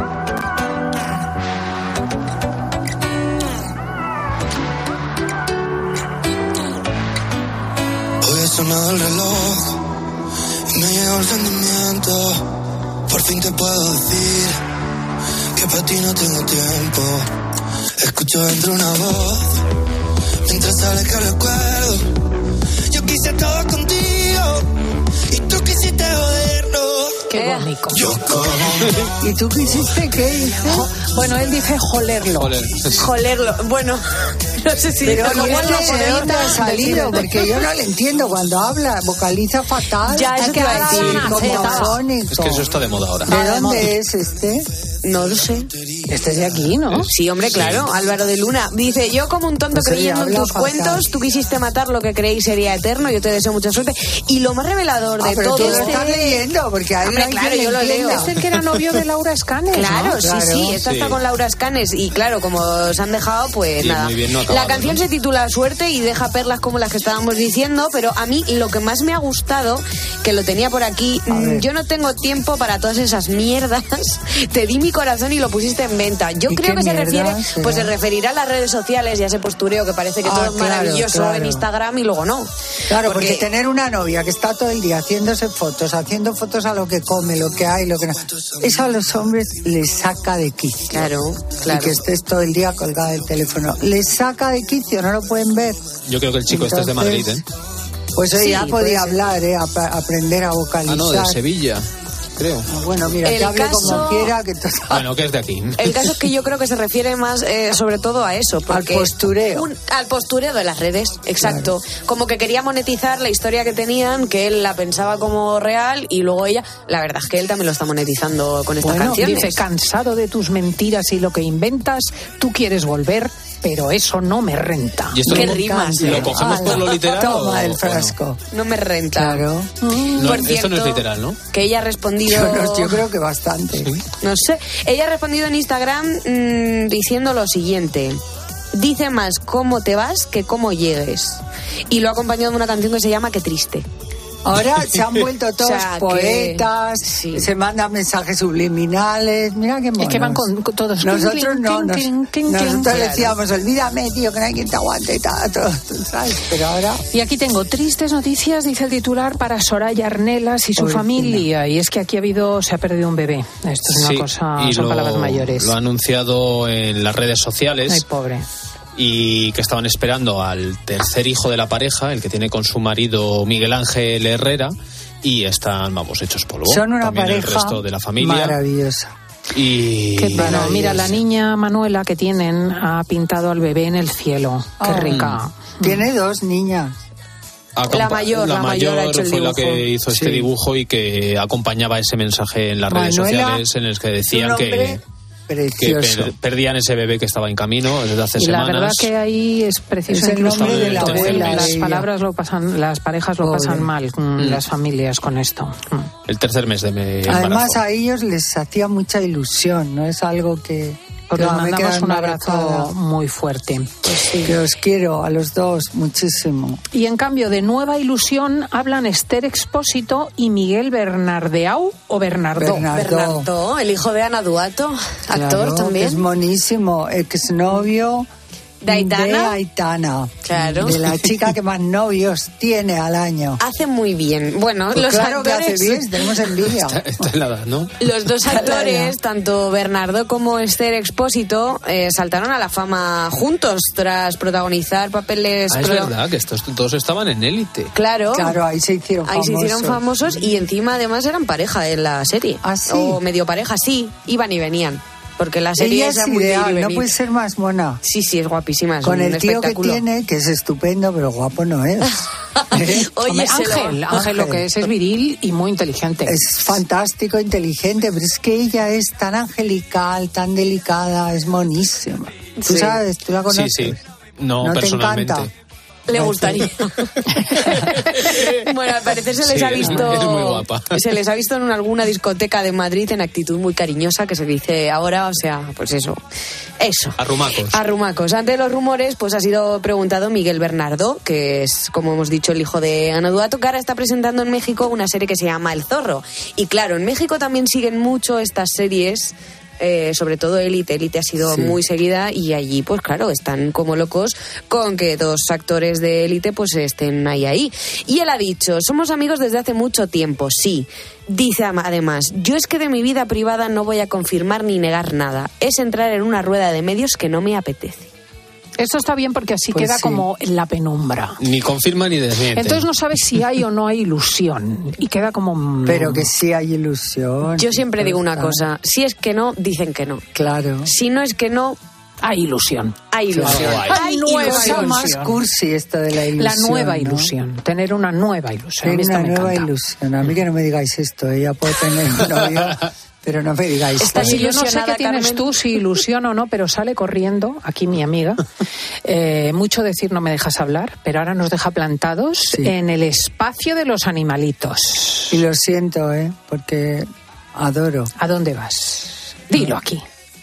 Hoy ha sonado el reloj, me llegó el sentimiento, por fin te puedo decir que para ti no tengo tiempo. Escucho dentro una voz, mientras sale que recuerdo. Yo quise todo contigo, y tú quisiste joderlo. Qué bonito. Yo como... ¿Y tú quisiste qué dice? Bueno, él dice jolerlo. Joler. Jolerlo, bueno... No sé si pero no, igual no sé de dónde ha salido, porque yo no le entiendo cuando habla, vocaliza fatal. Ya, eso te iba a decir, como es que eso está de moda ahora. ¿De dónde es este? No lo sé. Este es de aquí, ¿no? Sí, hombre, claro. Sí. Álvaro de Luna dice, yo como un tonto pues creyendo en tus fatal. cuentos, tú quisiste matar lo que creí sería eterno, yo te deseo mucha suerte. Y lo más revelador de ah, pero todo... tú lo estás leyendo, porque hay hombre, no claro, yo lo leo. Es el que era novio de Laura Escanes, Claro, ¿no? sí, claro. sí, esta sí. está con Laura Escanes. Y claro, como se han dejado, pues sí, nada. Muy bien, no acabado, la canción ¿no? se titula Suerte y deja perlas como las que estábamos diciendo, pero a mí lo que más me ha gustado, que lo tenía por aquí, yo no tengo tiempo para todas esas mierdas, te di mi corazón y lo pusiste en venta. Yo creo que se refiere, será? pues se referirá a las redes sociales y a ese postureo que parece que ah, todo es claro, maravilloso claro. en Instagram y luego no. Claro, porque... porque tener una novia que está todo el día haciéndose fotos, haciendo fotos a lo que come, lo que hay, lo que no, eso a los hombres les saca de quicio. Claro, claro. Y que estés todo el día colgada del teléfono. Les saca de quicio, no lo pueden ver. Yo creo que el chico Entonces, este es de Madrid, ¿eh? Pues hoy sí, ya podía pues, hablar, ¿eh? A- aprender a vocalizar. Ah, no, de Sevilla. Creo. Bueno, mira, el que hable caso... como quiera. Que to... Bueno, que es de aquí. El caso es que yo creo que se refiere más, eh, sobre todo a eso. Al postureo. Un, al postureo de las redes, exacto. Claro. Como que quería monetizar la historia que tenían, que él la pensaba como real y luego ella, la verdad es que él también lo está monetizando con estas bueno, canciones. Dice, cansado de tus mentiras y lo que inventas, tú quieres volver, pero eso no me renta. ¿Y esto ¿Qué lo, rimas? ¿Lo cogemos por lo literal? Toma o, el frasco. No? no me renta. Claro. Mm, no, por cierto, esto no es literal, ¿no? Que ella ha respondido... Yo, no, yo creo que bastante. ¿Sí? No sé. Ella ha respondido en Instagram mmm, diciendo lo siguiente. Dice más cómo te vas que cómo llegues. Y lo ha acompañado de una canción que se llama Qué triste. Ahora se han vuelto todos o sea, poetas, que... sí. se mandan mensajes subliminales, mira qué monos. Es que van con, con todos. Nosotros clink, no, clink, nos, clink, clink, nosotros claro. decíamos, olvídame, tío, que no hay quien te aguante y tal, todo, ¿sabes? Pero ahora... Y aquí tengo tristes noticias, dice el titular, para Soraya Arnelas y su Pobrecina. familia. Y es que aquí ha habido, se ha perdido un bebé. Esto es una sí, cosa, y son lo, palabras mayores. Lo ha anunciado en las redes sociales. Ay, pobre. Y que estaban esperando al tercer hijo de la pareja, el que tiene con su marido Miguel Ángel Herrera, y están, vamos, hechos polvo. Son una También pareja el resto de la familia. maravillosa. Y Qué pena. Mira, la niña Manuela que tienen ha pintado al bebé en el cielo. Qué Oh. rica. Tiene dos niñas. Acompa- La mayor, la la mayor mayor ha hecho el fue la dibujo. que hizo este Sí. dibujo y que acompañaba ese mensaje en las redes Manuela, sociales en el que decían un que, nombre que precioso. per- perdían ese bebé que estaba en camino desde hace Y la semanas. verdad que ahí es preciso Es el incluso nombre de la el tercer abuela mes. de Las ella. palabras lo pasan, las parejas lo Pobre. pasan mal, mm, las familias con esto. Mm. El tercer mes de me- Además, embarazo. a ellos les hacía mucha ilusión, no es algo que... Pues que les va a mandamos quedar un abrazo embarazada. muy fuerte. Que os quiero a los dos muchísimo. Y en cambio de nueva ilusión hablan Esther Expósito y Miguel Bernardeau o Bernardo. Bernardo. Bernardo, el hijo de Ana Duato, actor Claro, que también. es monísimo, exnovio ¿De Aitana? de Aitana. Claro. De la chica que más novios tiene al año. Hace muy bien. Bueno, Pues los claro que actores... hace bien, tenemos envidia. Está, está en la edad, ¿no? Los dos actores, tanto Bernardo como Esther Expósito, eh, saltaron a la fama juntos tras protagonizar papeles... Ah, es pro- verdad que estos dos estaban en élite. Claro. Claro, ahí se hicieron Ahí famosos. se hicieron famosos y encima además eran pareja en la serie. ¿Ah, sí? O medio pareja, sí. Iban y venían. Porque la serie Ella era es muy de ir y ideal, no venir. puede ser más mona. Sí, sí, es guapísima. Es Con un el tío que espectáculo. tiene, que es estupendo, pero guapo no es. ¿Eh? Oye, Hombre, se lo- Ángel, Ángel lo que es es viril y muy inteligente. Es fantástico, inteligente, pero es que ella es tan angelical, tan delicada, es monísima. Tú Sí. sabes, tú la Sí, conoces. sí. No, ¿No te personalmente. encanta? Le gustaría. Bueno, al parecer se les Sí, ha es- visto. es muy guapa. Se les ha visto en alguna discoteca de Madrid en actitud muy cariñosa, que se dice ahora, o sea, pues eso. Eso. Arrumacos. Arrumacos. Ante los rumores, pues ha sido preguntado Miguel Bernardo, que es, como hemos dicho, el hijo de Ana Duato, que ahora está presentando en México una serie que se llama El Zorro. Y claro, en México también siguen mucho estas series. Eh, sobre todo Élite, Élite ha sido Sí. muy seguida y allí pues claro, están como locos con que dos actores de Élite pues estén ahí ahí. Y él ha dicho, somos amigos desde hace mucho tiempo, sí. Dice además, yo es que de mi vida privada no voy a confirmar ni negar nada, es entrar en una rueda de medios que no me apetece. Esto está bien porque así Pues queda sí. como en la penumbra. Ni confirma ni desmiente. Entonces no sabes si hay o no hay ilusión y queda como... mm, Pero que sí hay ilusión. Yo siempre digo una Está- cosa, si es que no, dicen que no. Claro. Si no es que no, hay ilusión. hay ilusión. Claro, hay. Hay Nueva Cosa ilusión. más cursi esto de la ilusión. La nueva ¿no? ilusión, tener una nueva ilusión. A mí Tengo esto una me nueva encanta. ilusión. A mí que no me digáis esto, ella puede tener un novio, pero no me digáis Estás esto. Oye, yo no sé ilusionada, qué tienes Carmen. tú, si ilusión o no, pero sale corriendo, aquí mi amiga. Eh, mucho decir no me dejas hablar, pero ahora nos deja plantados Sí. en el espacio de los animalitos. Y lo siento, ¿eh? Porque adoro. ¿A dónde vas? Dilo aquí.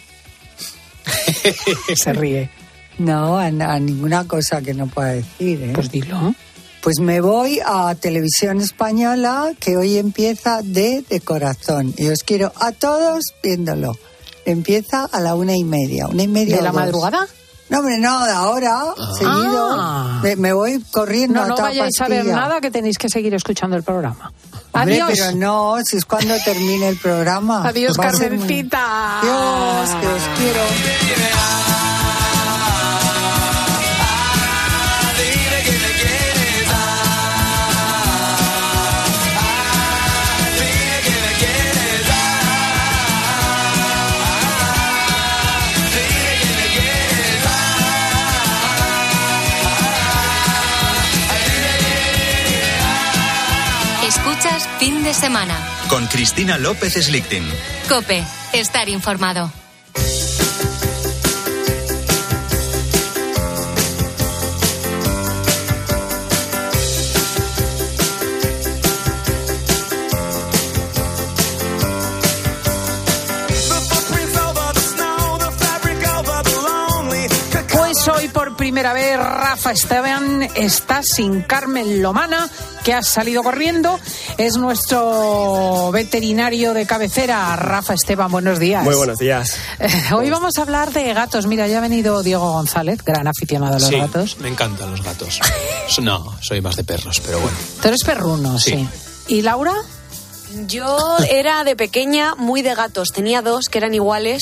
Se ríe. No, a, a ninguna cosa que no pueda decir, ¿eh? Pues dilo. Pues me voy a Televisión Española, que hoy empieza de, de corazón. Y os quiero a todos viéndolo. Empieza a la una y media. Una y media ¿De o la dos. madrugada? No, hombre, no, de ahora, seguido. Ah. Me, me voy corriendo No, a no toda vayáis a ver pastilla. nada, que tenéis que seguir escuchando el programa. Hombre, Adiós. pero no, si es cuando termine el programa. Adiós, Va a ser muy- Carmencita. Adiós, que os quiero. Escuchas Fin de Semana. Con Cristina López Slichting. COPE. Estar informado. Pues hoy por primera vez Rafa Esteban está sin Carmen Lomana, que ha salido corriendo. Es nuestro veterinario de cabecera. Rafa Esteban, buenos días. Muy buenos días. Eh, hoy vamos a hablar de gatos. Mira, ya ha venido Diego González, gran aficionado a los Sí, gatos. me encantan los gatos. No, soy más de perros, pero bueno. Tú eres perruno, sí. Sí. ¿Y Laura? Yo era de pequeña muy de gatos. Tenía dos que eran iguales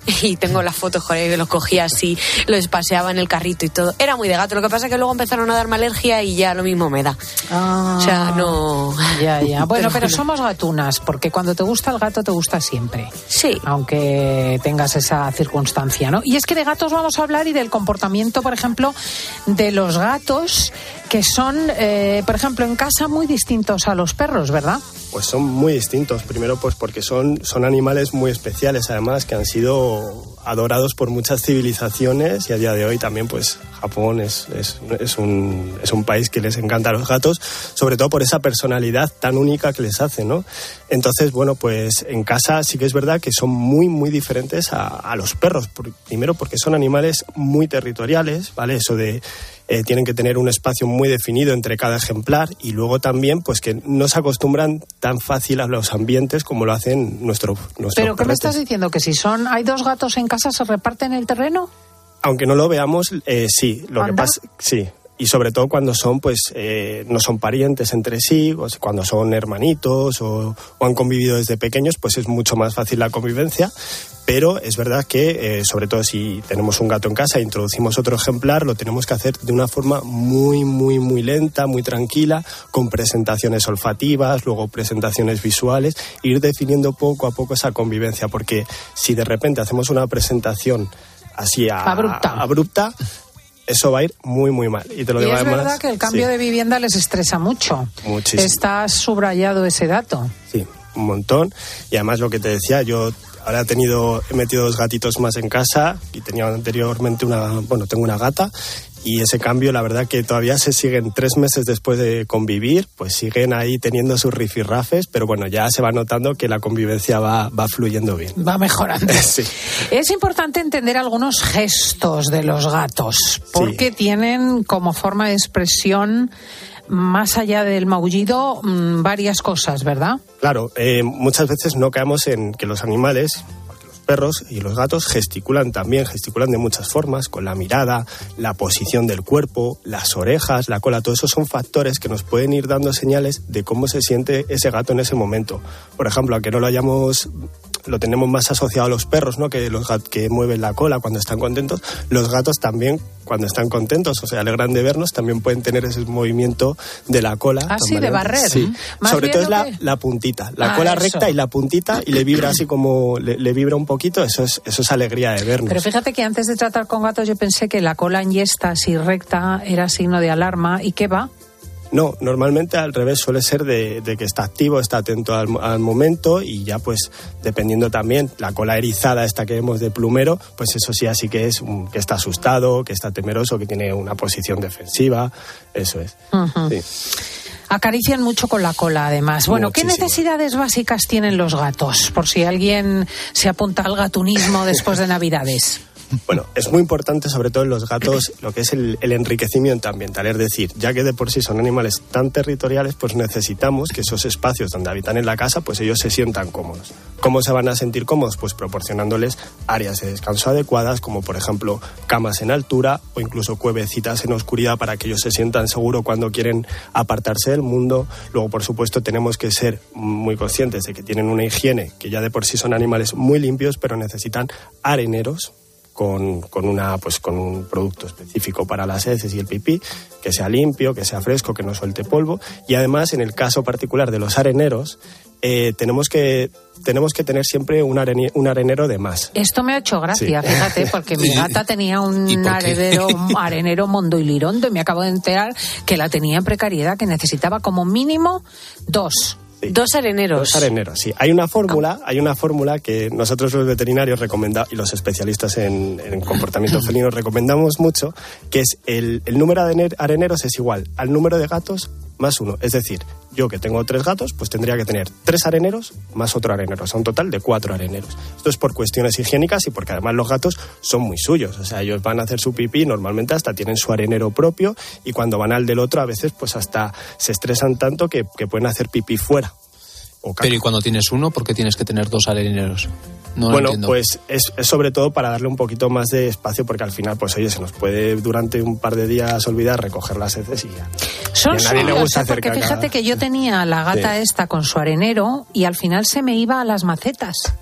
y tengo las fotos con él, que los cogía así, los paseaba en el carrito y todo. Era muy de gato, lo que pasa es que luego empezaron a darme alergia y ya lo mismo me da. Ah, o sea, no... Ya, ya. Bueno, pero, pero somos gatunas, porque cuando te gusta el gato te gusta siempre. Sí. Aunque tengas esa circunstancia, ¿no? Y es que de gatos vamos a hablar y del comportamiento, por ejemplo, de los gatos, que son, eh, por ejemplo, en casa muy distintos a los perros, ¿verdad? Pues son muy distintos. Primero, pues porque son, son animales muy especiales, además, que han sido adorados por muchas civilizaciones y a día de hoy también, pues, Japón es, es, es, un, es un país que les encanta a los gatos, sobre todo por esa personalidad tan única que les hace, ¿no? Entonces, bueno, pues en casa sí que es verdad que son muy, muy diferentes a, a los perros. Por, primero porque son animales muy territoriales, ¿vale? Eso de... Eh, tienen que tener un espacio muy definido entre cada ejemplar y luego también pues que no se acostumbran tan fácil a los ambientes como lo hacen nuestro, nuestros ¿Pero qué perretes. me estás diciendo? ¿Que si son hay dos gatos en casa se reparten el terreno? Aunque no lo veamos, eh, sí. Lo ¿Anda? que pasa, sí. Y sobre todo cuando son, pues, eh, no son parientes entre sí, o cuando son hermanitos o, o han convivido desde pequeños, pues es mucho más fácil la convivencia. Pero es verdad que, eh, sobre todo si tenemos un gato en casa e introducimos otro ejemplar, lo tenemos que hacer de una forma muy, muy, muy lenta, muy tranquila, con presentaciones olfativas, luego presentaciones visuales, ir definiendo poco a poco esa convivencia, porque si de repente hacemos una presentación así a, abrupta, a, abrupta eso va a ir muy, muy mal. Y, te lo y digo es además, verdad que el cambio sí. de vivienda les estresa mucho. Muchísimo. Está subrayado ese dato. Sí, un montón. Y además lo que te decía, yo ahora he tenido, he metido dos gatitos más en casa y tenía anteriormente una, bueno, tengo una gata. Y ese cambio, la verdad que todavía se siguen tres meses después de convivir, pues siguen ahí teniendo sus rifirrafes, pero bueno, ya se va notando que la convivencia va, va fluyendo bien. Va mejorando. Sí. Es importante entender algunos gestos de los gatos, porque sí. tienen como forma de expresión, más allá del maullido, mmm, varias cosas, ¿verdad? Claro, eh, muchas veces no caemos en que los animales... perros y los gatos gesticulan también, gesticulan de muchas formas, con la mirada, la posición del cuerpo, las orejas, la cola, todo eso son factores que nos pueden ir dando señales de cómo se siente ese gato en ese momento. Por ejemplo, aunque no lo hayamos, lo tenemos más asociado a los perros, ¿no? Que los gatos que mueven la cola cuando están contentos, los gatos también cuando están contentos, o sea, alegran de vernos, también pueden tener ese movimiento de la cola. Ah, sí, de barrer. Sí. Más Sobre todo es la, que... la puntita, la ah, cola eso. recta y la puntita, y le vibra así como, le, le vibra un poquito, eso es, eso es alegría de vernos. Pero fíjate que antes de tratar con gatos yo pensé que la cola en yesta así recta era signo de alarma. ¿Y qué va? No, normalmente al revés suele ser de, de que está activo, está atento al, al momento y ya pues dependiendo también, la cola erizada esta que vemos de plumero, pues eso sí así que es un, que está asustado, que está temeroso, que tiene una posición defensiva, eso es. Uh-huh. Sí. Acarician mucho con la cola, además. Bueno, Muchísimo. ¿qué necesidades básicas tienen los gatos? Por si alguien se apunta al gatunismo después de Navidades. Bueno, es muy importante sobre todo en los gatos lo que es el, el enriquecimiento ambiental, es decir, ya que de por sí son animales tan territoriales, pues necesitamos que esos espacios donde habitan en la casa, pues ellos se sientan cómodos. ¿Cómo se van a sentir cómodos? Pues proporcionándoles áreas de descanso adecuadas, como por ejemplo camas en altura o incluso cuevecitas en oscuridad para que ellos se sientan seguros cuando quieren apartarse del mundo. Luego, por supuesto, tenemos que ser muy conscientes de que tienen una higiene, que ya de por sí son animales muy limpios, pero necesitan areneros. Con, con, una, pues, con un producto específico para las heces y el pipí, que sea limpio, que sea fresco, que no suelte polvo. Y además, en el caso particular de los areneros, eh, tenemos, que, tenemos que tener siempre un, areni, un arenero de más. Esto me ha hecho gracia, sí. Fíjate, porque mi gata tenía un arenero, un arenero mondo y lirondo y me acabo de enterar que la tenía en precariedad, que necesitaba como mínimo dos. Sí. Dos areneros. Dos areneros, sí. Hay una fórmula, hay una fórmula que nosotros los veterinarios recomendamos y los especialistas en, en comportamiento felino recomendamos mucho, que es el, el número de areneros es igual al número de gatos más uno. Es decir, yo que tengo tres gatos, pues tendría que tener tres areneros más otro arenero. O sea, un total de cuatro areneros. Esto es por cuestiones higiénicas y porque además los gatos son muy suyos. O sea, ellos van a hacer su pipí, normalmente hasta tienen su arenero propio y cuando van al del otro a veces pues hasta se estresan tanto que, que pueden hacer pipí fuera. Pero ¿y cuando tienes uno, por qué tienes que tener dos areneros? No bueno, pues es, es sobre todo para darle un poquito más de espacio porque al final, pues oye, se nos puede durante un par de días olvidar recoger las heces y ya. Son y a nadie le gusta hacer porque fíjate caca. Que yo tenía la gata sí. esta con su arenero y al final se me iba a las macetas.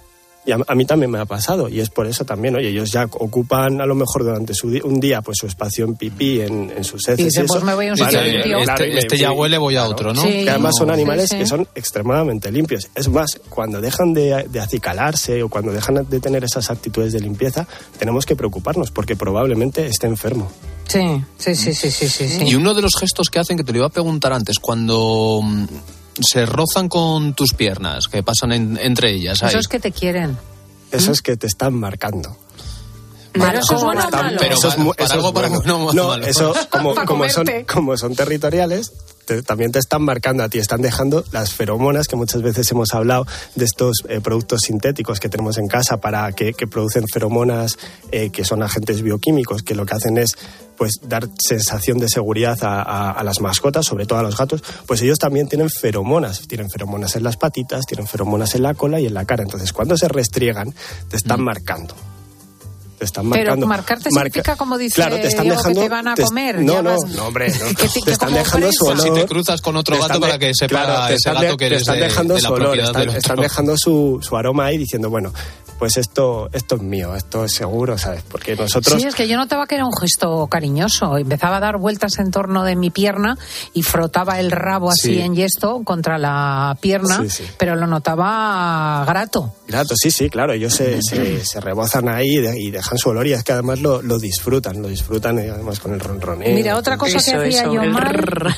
Y a, a mí también me ha pasado, y es por eso también, oye, ellos ya ocupan a lo mejor durante su di- un día pues su espacio en pipí, en, en sus heces. Y dicen, pues me voy a un sitio limpio. Este, Claro, este me- ya huele, voy a otro, ¿no? Sí. Que además son animales Sí, sí. que son extremadamente limpios. Es más, cuando dejan de, de acicalarse o cuando dejan de tener esas actitudes de limpieza, tenemos que preocuparnos porque probablemente esté enfermo. Sí, sí, sí, sí, sí, sí, sí. Y uno de los gestos que hacen, que te lo iba a preguntar antes, cuando mm, se rozan con tus piernas, que pasan en- entre ellas. Ahí. Eso es que te quieren. Eso es que te están marcando. Pero eso es bueno o Están- malo. Pero eso es para- mu- para eso es algo, para bueno. bueno o No, malo. eso como, Para como son comerte. como son territoriales, te- también te están marcando a ti, están dejando las feromonas que muchas veces hemos hablado de estos eh, productos sintéticos que tenemos en casa para que, que producen feromonas eh, que son agentes bioquímicos que lo que hacen es pues dar sensación de seguridad a, a- a las mascotas, sobre todo a los gatos. Pues ellos también tienen feromonas, tienen feromonas en las patitas, tienen feromonas en la cola y en la cara. Entonces cuando se restriegan te están marcando. Te están Pero marcando. marcarte Marca- significa, como dice claro, te están Diego, dejando, que te van a te- comer. No, ya no, vas- no, hombre, no. Que te- te están como dejando su presa. olor. Si te cruzas con otro Te gato están para de- que sepa claro, te ese están gato de- que te eres están de- dejando de la su olor, propiedad están, del otro. están dejando su, su aroma ahí diciendo, bueno, pues esto, esto es mío, esto es seguro, ¿sabes? Porque nosotros... Sí, es que yo notaba que era un gesto cariñoso. Empezaba a dar vueltas en torno de mi pierna y frotaba el rabo así Sí. en yesto contra la pierna, Sí, sí. pero lo notaba grato. Grato, sí, sí, claro, ellos se, se, se rebozan ahí y, de- y dejan su olor y es que además lo, lo disfrutan, lo disfrutan eh, además con el ronroneo. Mira, otra cosa Eso, que hacía eso, yo el mal...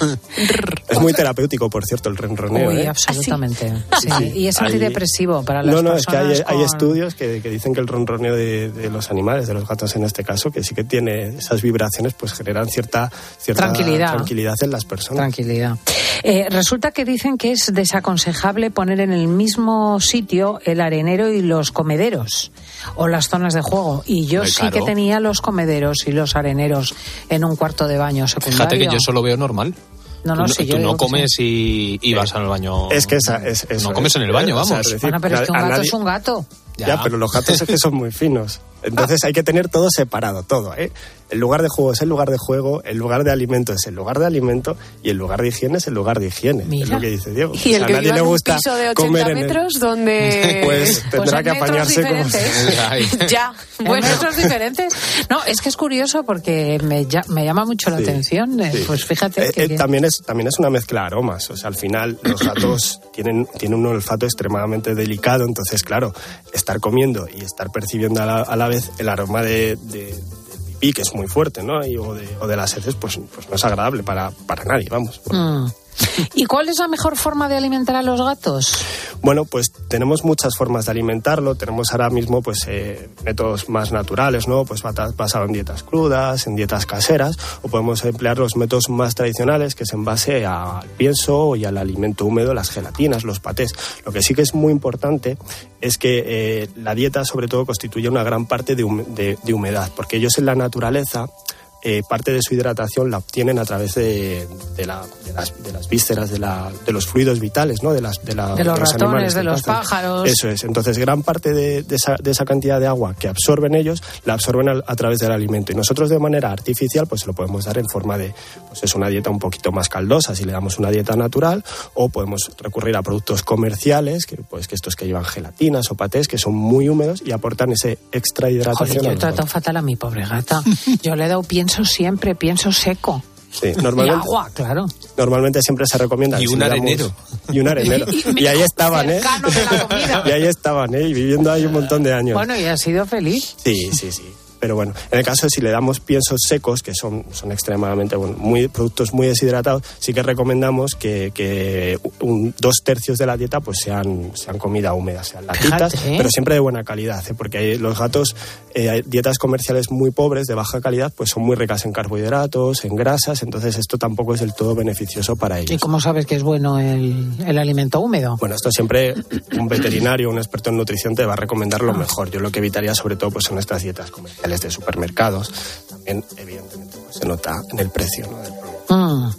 Es muy terapéutico, por cierto, el ronroneo. Uy, ¿eh? absolutamente. Sí. Sí. Y es Hay- antidepresivo para las No, no, es que hay, personas hay con- estudios que, que dicen que el ronroneo de, de los animales, de los gatos en este caso, que sí que tiene esas vibraciones, pues generan cierta, cierta Tranquilidad. tranquilidad en las personas. Tranquilidad. Eh, resulta que dicen que es desaconsejable poner en el mismo sitio el arenero y los comederos o las zonas de juego. Y yo Muy sí claro. que tenía los comederos y los areneros en un cuarto de baño secundario. Fíjate que yo eso lo veo normal. No, no, tú sí, tú yo no digo que comes sí. y, y vas al baño. Es que esa, es, eso no comes es, en el baño, ¿eh? O sea, vamos. es decir, Bueno, pero es que un a gato nadie- es un gato. Ya. Ya. pero los gatos es que son muy finos. Entonces hay que tener todo separado, todo, ¿eh? El lugar de juego es el lugar de juego, el lugar de alimento es el lugar de alimento y el lugar de higiene es el lugar de higiene. Mira. Es lo que dice Diego. Y O el sea, a que nadie viva le en un gusta piso de comer ochenta en el- metros donde... Pues tendrá en que metros apañarse como... diferentes. ya, Bueno, bueno. metros diferentes. No, es que es curioso porque me, ya- me llama mucho la Sí, atención. Eh, sí. Pues fíjate Eh, que... eh, también, es, también es una mezcla de aromas. O sea, al final los gatos tienen, tienen un olfato extremadamente delicado. Entonces, claro, estar comiendo y estar percibiendo a la, a la vez el aroma de, de, de pipí, que es muy fuerte, ¿no? Y, o, de, o de las heces, pues, pues no es agradable para, para nadie, vamos. Mm. ¿Y cuál es la mejor forma de alimentar a los gatos? Bueno, pues tenemos muchas formas de alimentarlo. Tenemos ahora mismo pues eh, métodos más naturales, ¿no? Pues bata- basado en dietas crudas, en dietas caseras, o podemos emplear los métodos más tradicionales, que es en base al pienso y al alimento húmedo, las gelatinas, los patés. Lo que sí que es muy importante es que eh, la dieta, sobre todo, constituye una gran parte de, hum- de, de humedad, porque ellos en la naturaleza eh, parte de su hidratación la obtienen a través de, de, la, de, las, de las vísceras, de, la, de los fluidos vitales, ¿no? De, las, de, la, De los ratones, animales de que los cazan. pájaros. Eso es. Entonces, gran parte de, de, esa, de esa cantidad de agua que absorben ellos, la absorben a, a través del alimento. Y nosotros, de manera artificial, pues se lo podemos dar en forma de, pues es una dieta un poquito más caldosa, si le damos una dieta natural, o podemos recurrir a productos comerciales, que pues que estos que llevan gelatinas o patés, que son muy húmedos y aportan ese extra hidratación. Joder, yo a he los tratado gatos. fatal a mi pobre gata. Yo le he dado pienso siempre, pienso seco. Sí, Y normalmente, agua, claro. normalmente siempre se recomienda. Y que un si le damos- arenero. Y un arenero. Y ahí estaban, ¿eh? Cercano de la comida. Y ahí estaban, ¿eh? Y viviendo ahí un montón de años. Bueno, y ha sido feliz. Sí, sí, sí. Pero bueno, en el caso de si le damos piensos secos, que son, son extremadamente, bueno, muy, productos muy deshidratados, sí que recomendamos que, que un, dos tercios de la dieta pues sean, sean comida húmeda, sean latitas, Fíjate, ¿eh? pero siempre de buena calidad, ¿eh? Porque hay- los gatos, eh, hay dietas comerciales muy pobres, de baja calidad, pues son muy ricas en carbohidratos, en grasas, entonces esto tampoco es del todo beneficioso para ellos. ¿Y cómo sabes que es bueno el, el alimento húmedo? Bueno, esto siempre un veterinario, un experto en nutrición te va a recomendar lo mejor. Yo lo que evitaría sobre todo pues son estas dietas comerciales de supermercados. También, evidentemente, pues, se nota en el precio, ¿no? del producto. Mm.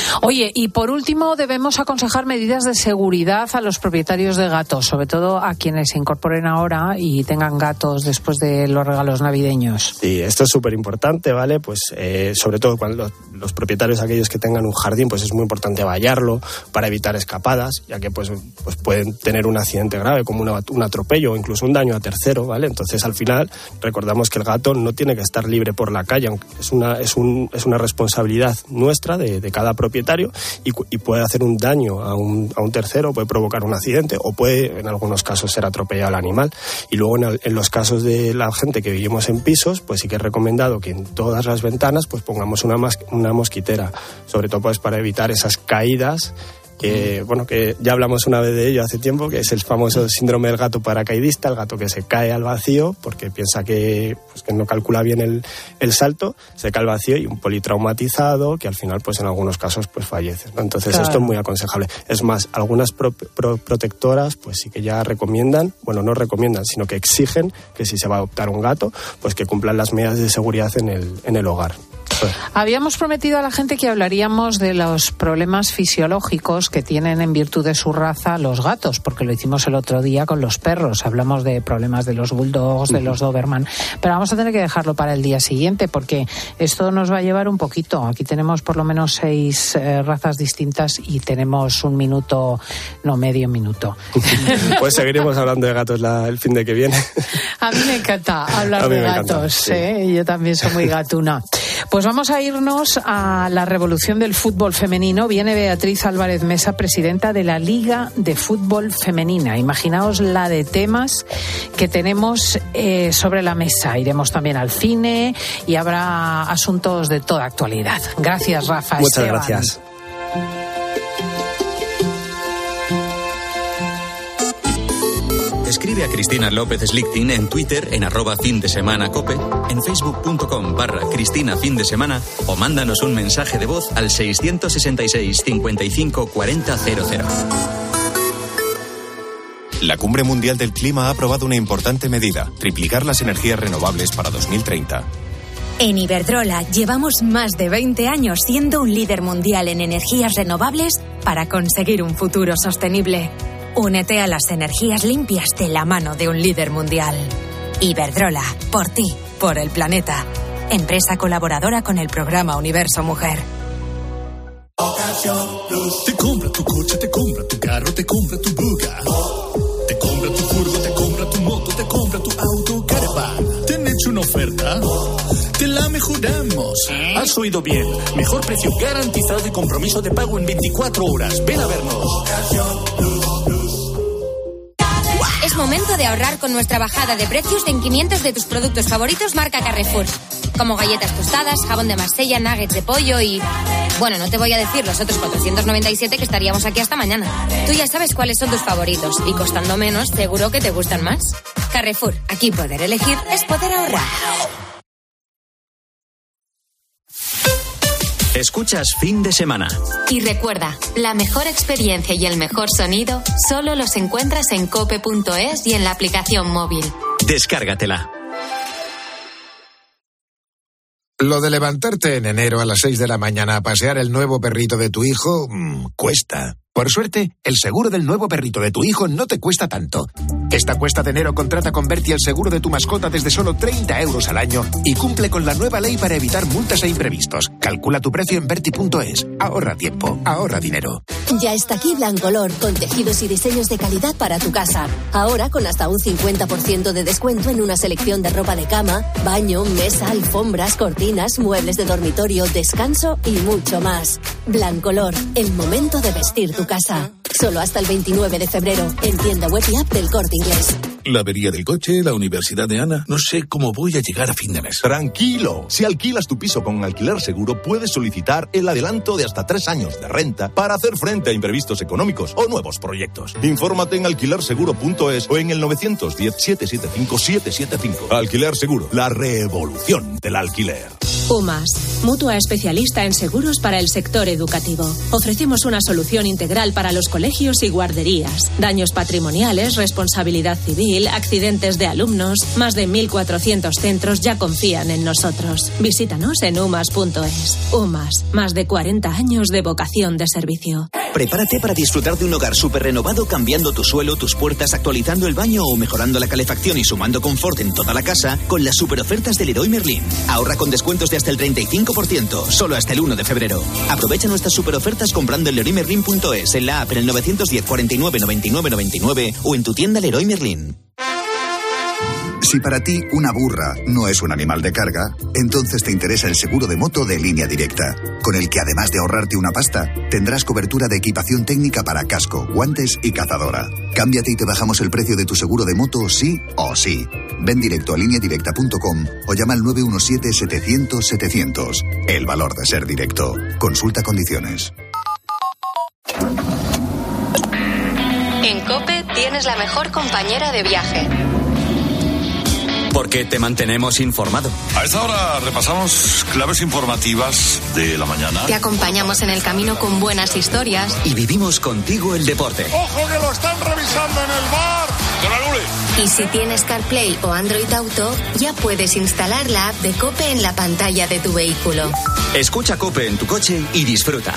Oye, y por último debemos aconsejar medidas de seguridad a los propietarios de gatos, sobre todo a quienes se incorporen ahora y tengan gatos después de los regalos navideños. Sí, esto es súper importante, ¿vale? Pues eh, sobre todo cuando los, los propietarios, aquellos que tengan un jardín, pues es muy importante vallarlo para evitar escapadas, ya que pues, pues pueden tener un accidente grave como una, un atropello o incluso un daño a tercero, ¿vale? Entonces al final recordamos que el gato no tiene que estar libre por la calle, aunque es una, es un, es una responsabilidad nuestra de, de cada propietario y, y puede hacer un daño a un, a un tercero, puede provocar un accidente o puede en algunos casos ser atropellado el animal. Y luego en, el, en los casos de la gente que vivimos en pisos, pues sí que es recomendado que en todas las ventanas pues pongamos una, mas, una mosquitera, sobre todo pues para evitar esas caídas que, bueno, que ya hablamos una vez de ello hace tiempo, que es el famoso síndrome del gato paracaidista, el gato que se cae al vacío porque piensa que, pues, que no calcula bien el, el salto, se cae al vacío y un politraumatizado que al final pues en algunos casos pues fallece, ¿no? Entonces claro, esto es muy aconsejable. Es más, algunas pro, pro, protectoras pues sí que ya recomiendan, bueno, no recomiendan, sino que exigen que si se va a adoptar un gato, pues que cumplan las medidas de seguridad en el, en el hogar. Habíamos prometido a la gente que hablaríamos de los problemas fisiológicos que tienen en virtud de su raza los gatos, porque lo hicimos el otro día con los perros. Hablamos de problemas de los bulldogs, de los doberman, pero vamos a tener que dejarlo para el día siguiente porque esto nos va a llevar un poquito. Aquí tenemos por lo menos seis eh, razas distintas y tenemos un minuto, no medio minuto. Pues seguiremos hablando de gatos la, el fin de que viene. A mí me encanta hablar de gatos, encanta, sí. ¿eh? Yo también soy muy gatuna. Pues vamos a irnos a la revolución del fútbol femenino. Viene Beatriz Álvarez Mesa, presidenta de la Liga de Fútbol Femenina. Imaginaos la de temas que tenemos eh, sobre la mesa. Iremos también al cine y habrá asuntos de toda actualidad. Gracias, Rafa. Muchas Esteban. Gracias. Escribe a Cristina López Slichting en Twitter en arroba fin de semana cope, en facebook.com barra Cristina fin de semana o mándanos un mensaje de voz al seiscientos sesenta y seis cincuenta y cinco cuarenta cero cero. La Cumbre Mundial del Clima ha aprobado una importante medida, triplicar las energías renovables para dos mil treinta. En Iberdrola llevamos más de veinte años siendo un líder mundial en energías renovables para conseguir un futuro sostenible. Únete a las energías limpias de la mano de un líder mundial. Iberdrola, por ti, por el planeta. Empresa colaboradora con el programa Universo Mujer. Te compra tu coche, te compra tu carro, te compra tu buga. Te compra tu furgo, te compra tu moto, te compra tu auto, caravan. ¿Te han hecho una oferta? Te la mejoramos. Has oído bien. Mejor precio garantizado y compromiso de pago en veinticuatro horas. Ven a vernos. Es momento de ahorrar con nuestra bajada de precios en quinientos de tus productos favoritos marca Carrefour. Como galletas tostadas, jabón de Marsella, nuggets de pollo y... Bueno, no te voy a decir los otros cuatrocientos noventa y siete que estaríamos aquí hasta mañana. Tú ya sabes cuáles son tus favoritos y costando menos, seguro que te gustan más. Carrefour, aquí poder elegir es poder ahorrar. Escuchas Fin de Semana. Y recuerda, la mejor experiencia y el mejor sonido solo los encuentras en cope punto es y en la aplicación móvil. Descárgatela. Lo de levantarte en enero a las seis de la mañana a pasear el nuevo perrito de tu hijo, mmm, cuesta. Por suerte, el seguro del nuevo perrito de tu hijo no te cuesta tanto. Esta cuesta de enero contrata con Berti el seguro de tu mascota desde solo treinta euros al año y cumple con la nueva ley para evitar multas e imprevistos. Calcula tu precio en berti punto es. Ahorra tiempo, ahorra dinero. Ya está aquí Blancolor, con tejidos y diseños de calidad para tu casa. Ahora con hasta un cincuenta por ciento de descuento en una selección de ropa de cama, baño, mesa, alfombras, cortinas, muebles de dormitorio, descanso y mucho más. Blancolor, el momento de vestir tu casa. Solo hasta el veintinueve de febrero, en tienda web y app del Corte Inglés. La avería del coche, la universidad de Ana. No sé cómo voy a llegar a fin de mes. Tranquilo. Si alquilas tu piso con Alquiler Seguro, puedes solicitar el adelanto de hasta tres años de renta para hacer frente a imprevistos económicos o nuevos proyectos. Infórmate en alquiler seguro punto es o en el novecientos diez, setecientos setenta y cinco, setecientos setenta y cinco. Alquiler Seguro, la revolución del alquiler. UMAS, mutua especialista en seguros para el sector educativo. Ofrecemos una solución integral para los colegios y guarderías. Daños patrimoniales, responsabilidad civil, accidentes de alumnos. Más de mil cuatrocientos centros ya confían en nosotros. Visítanos en umas punto es. UMAS, más de cuarenta años de vocación de servicio. Prepárate para disfrutar de un hogar súper renovado, cambiando tu suelo, tus puertas, actualizando el baño o mejorando la calefacción y sumando confort en toda la casa con las super ofertas del Leroy Merlin. Ahorra con descuentos de hasta el treinta y cinco por ciento, solo hasta el uno de febrero. Aprovecha nuestras super ofertas comprando en leroy merlin punto es, en la app, en el nueve diez, cuarenta y nueve, noventa y nueve, noventa y nueve o en tu tienda Leroy Merlin. Si para ti una burra no es un animal de carga, entonces te interesa el seguro de moto de Línea Directa, con el que además de ahorrarte una pasta, tendrás cobertura de equipación técnica para casco, guantes y cazadora. Cámbiate y te bajamos el precio de tu seguro de moto sí o sí. Ven directo a línea directa punto com o llama al nueve uno siete, setecientos, setecientos. El valor de ser directo. Consulta condiciones. En COPE tienes la mejor compañera de viaje. Porque te mantenemos informado. A esta hora repasamos claves informativas de la mañana. Te acompañamos en el camino con buenas historias. Y vivimos contigo el deporte. ¡Ojo que lo están revisando en el bar! ¡Don Alule! Y si tienes CarPlay o Android Auto, ya puedes instalar la app de COPE en la pantalla de tu vehículo. Escucha COPE en tu coche y disfruta.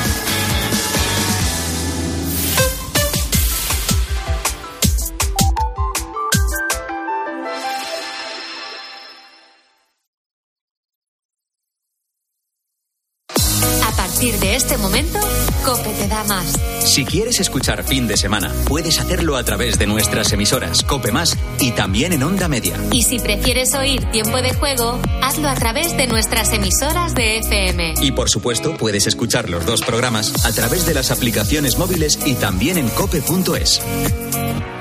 A partir de este momento, COPE te da más. Si quieres escuchar Fin de Semana, puedes hacerlo a través de nuestras emisoras COPE Más y también en Onda Media. Y si prefieres oír Tiempo de Juego, hazlo a través de nuestras emisoras de F M. Y por supuesto, puedes escuchar los dos programas a través de las aplicaciones móviles y también en cope punto es.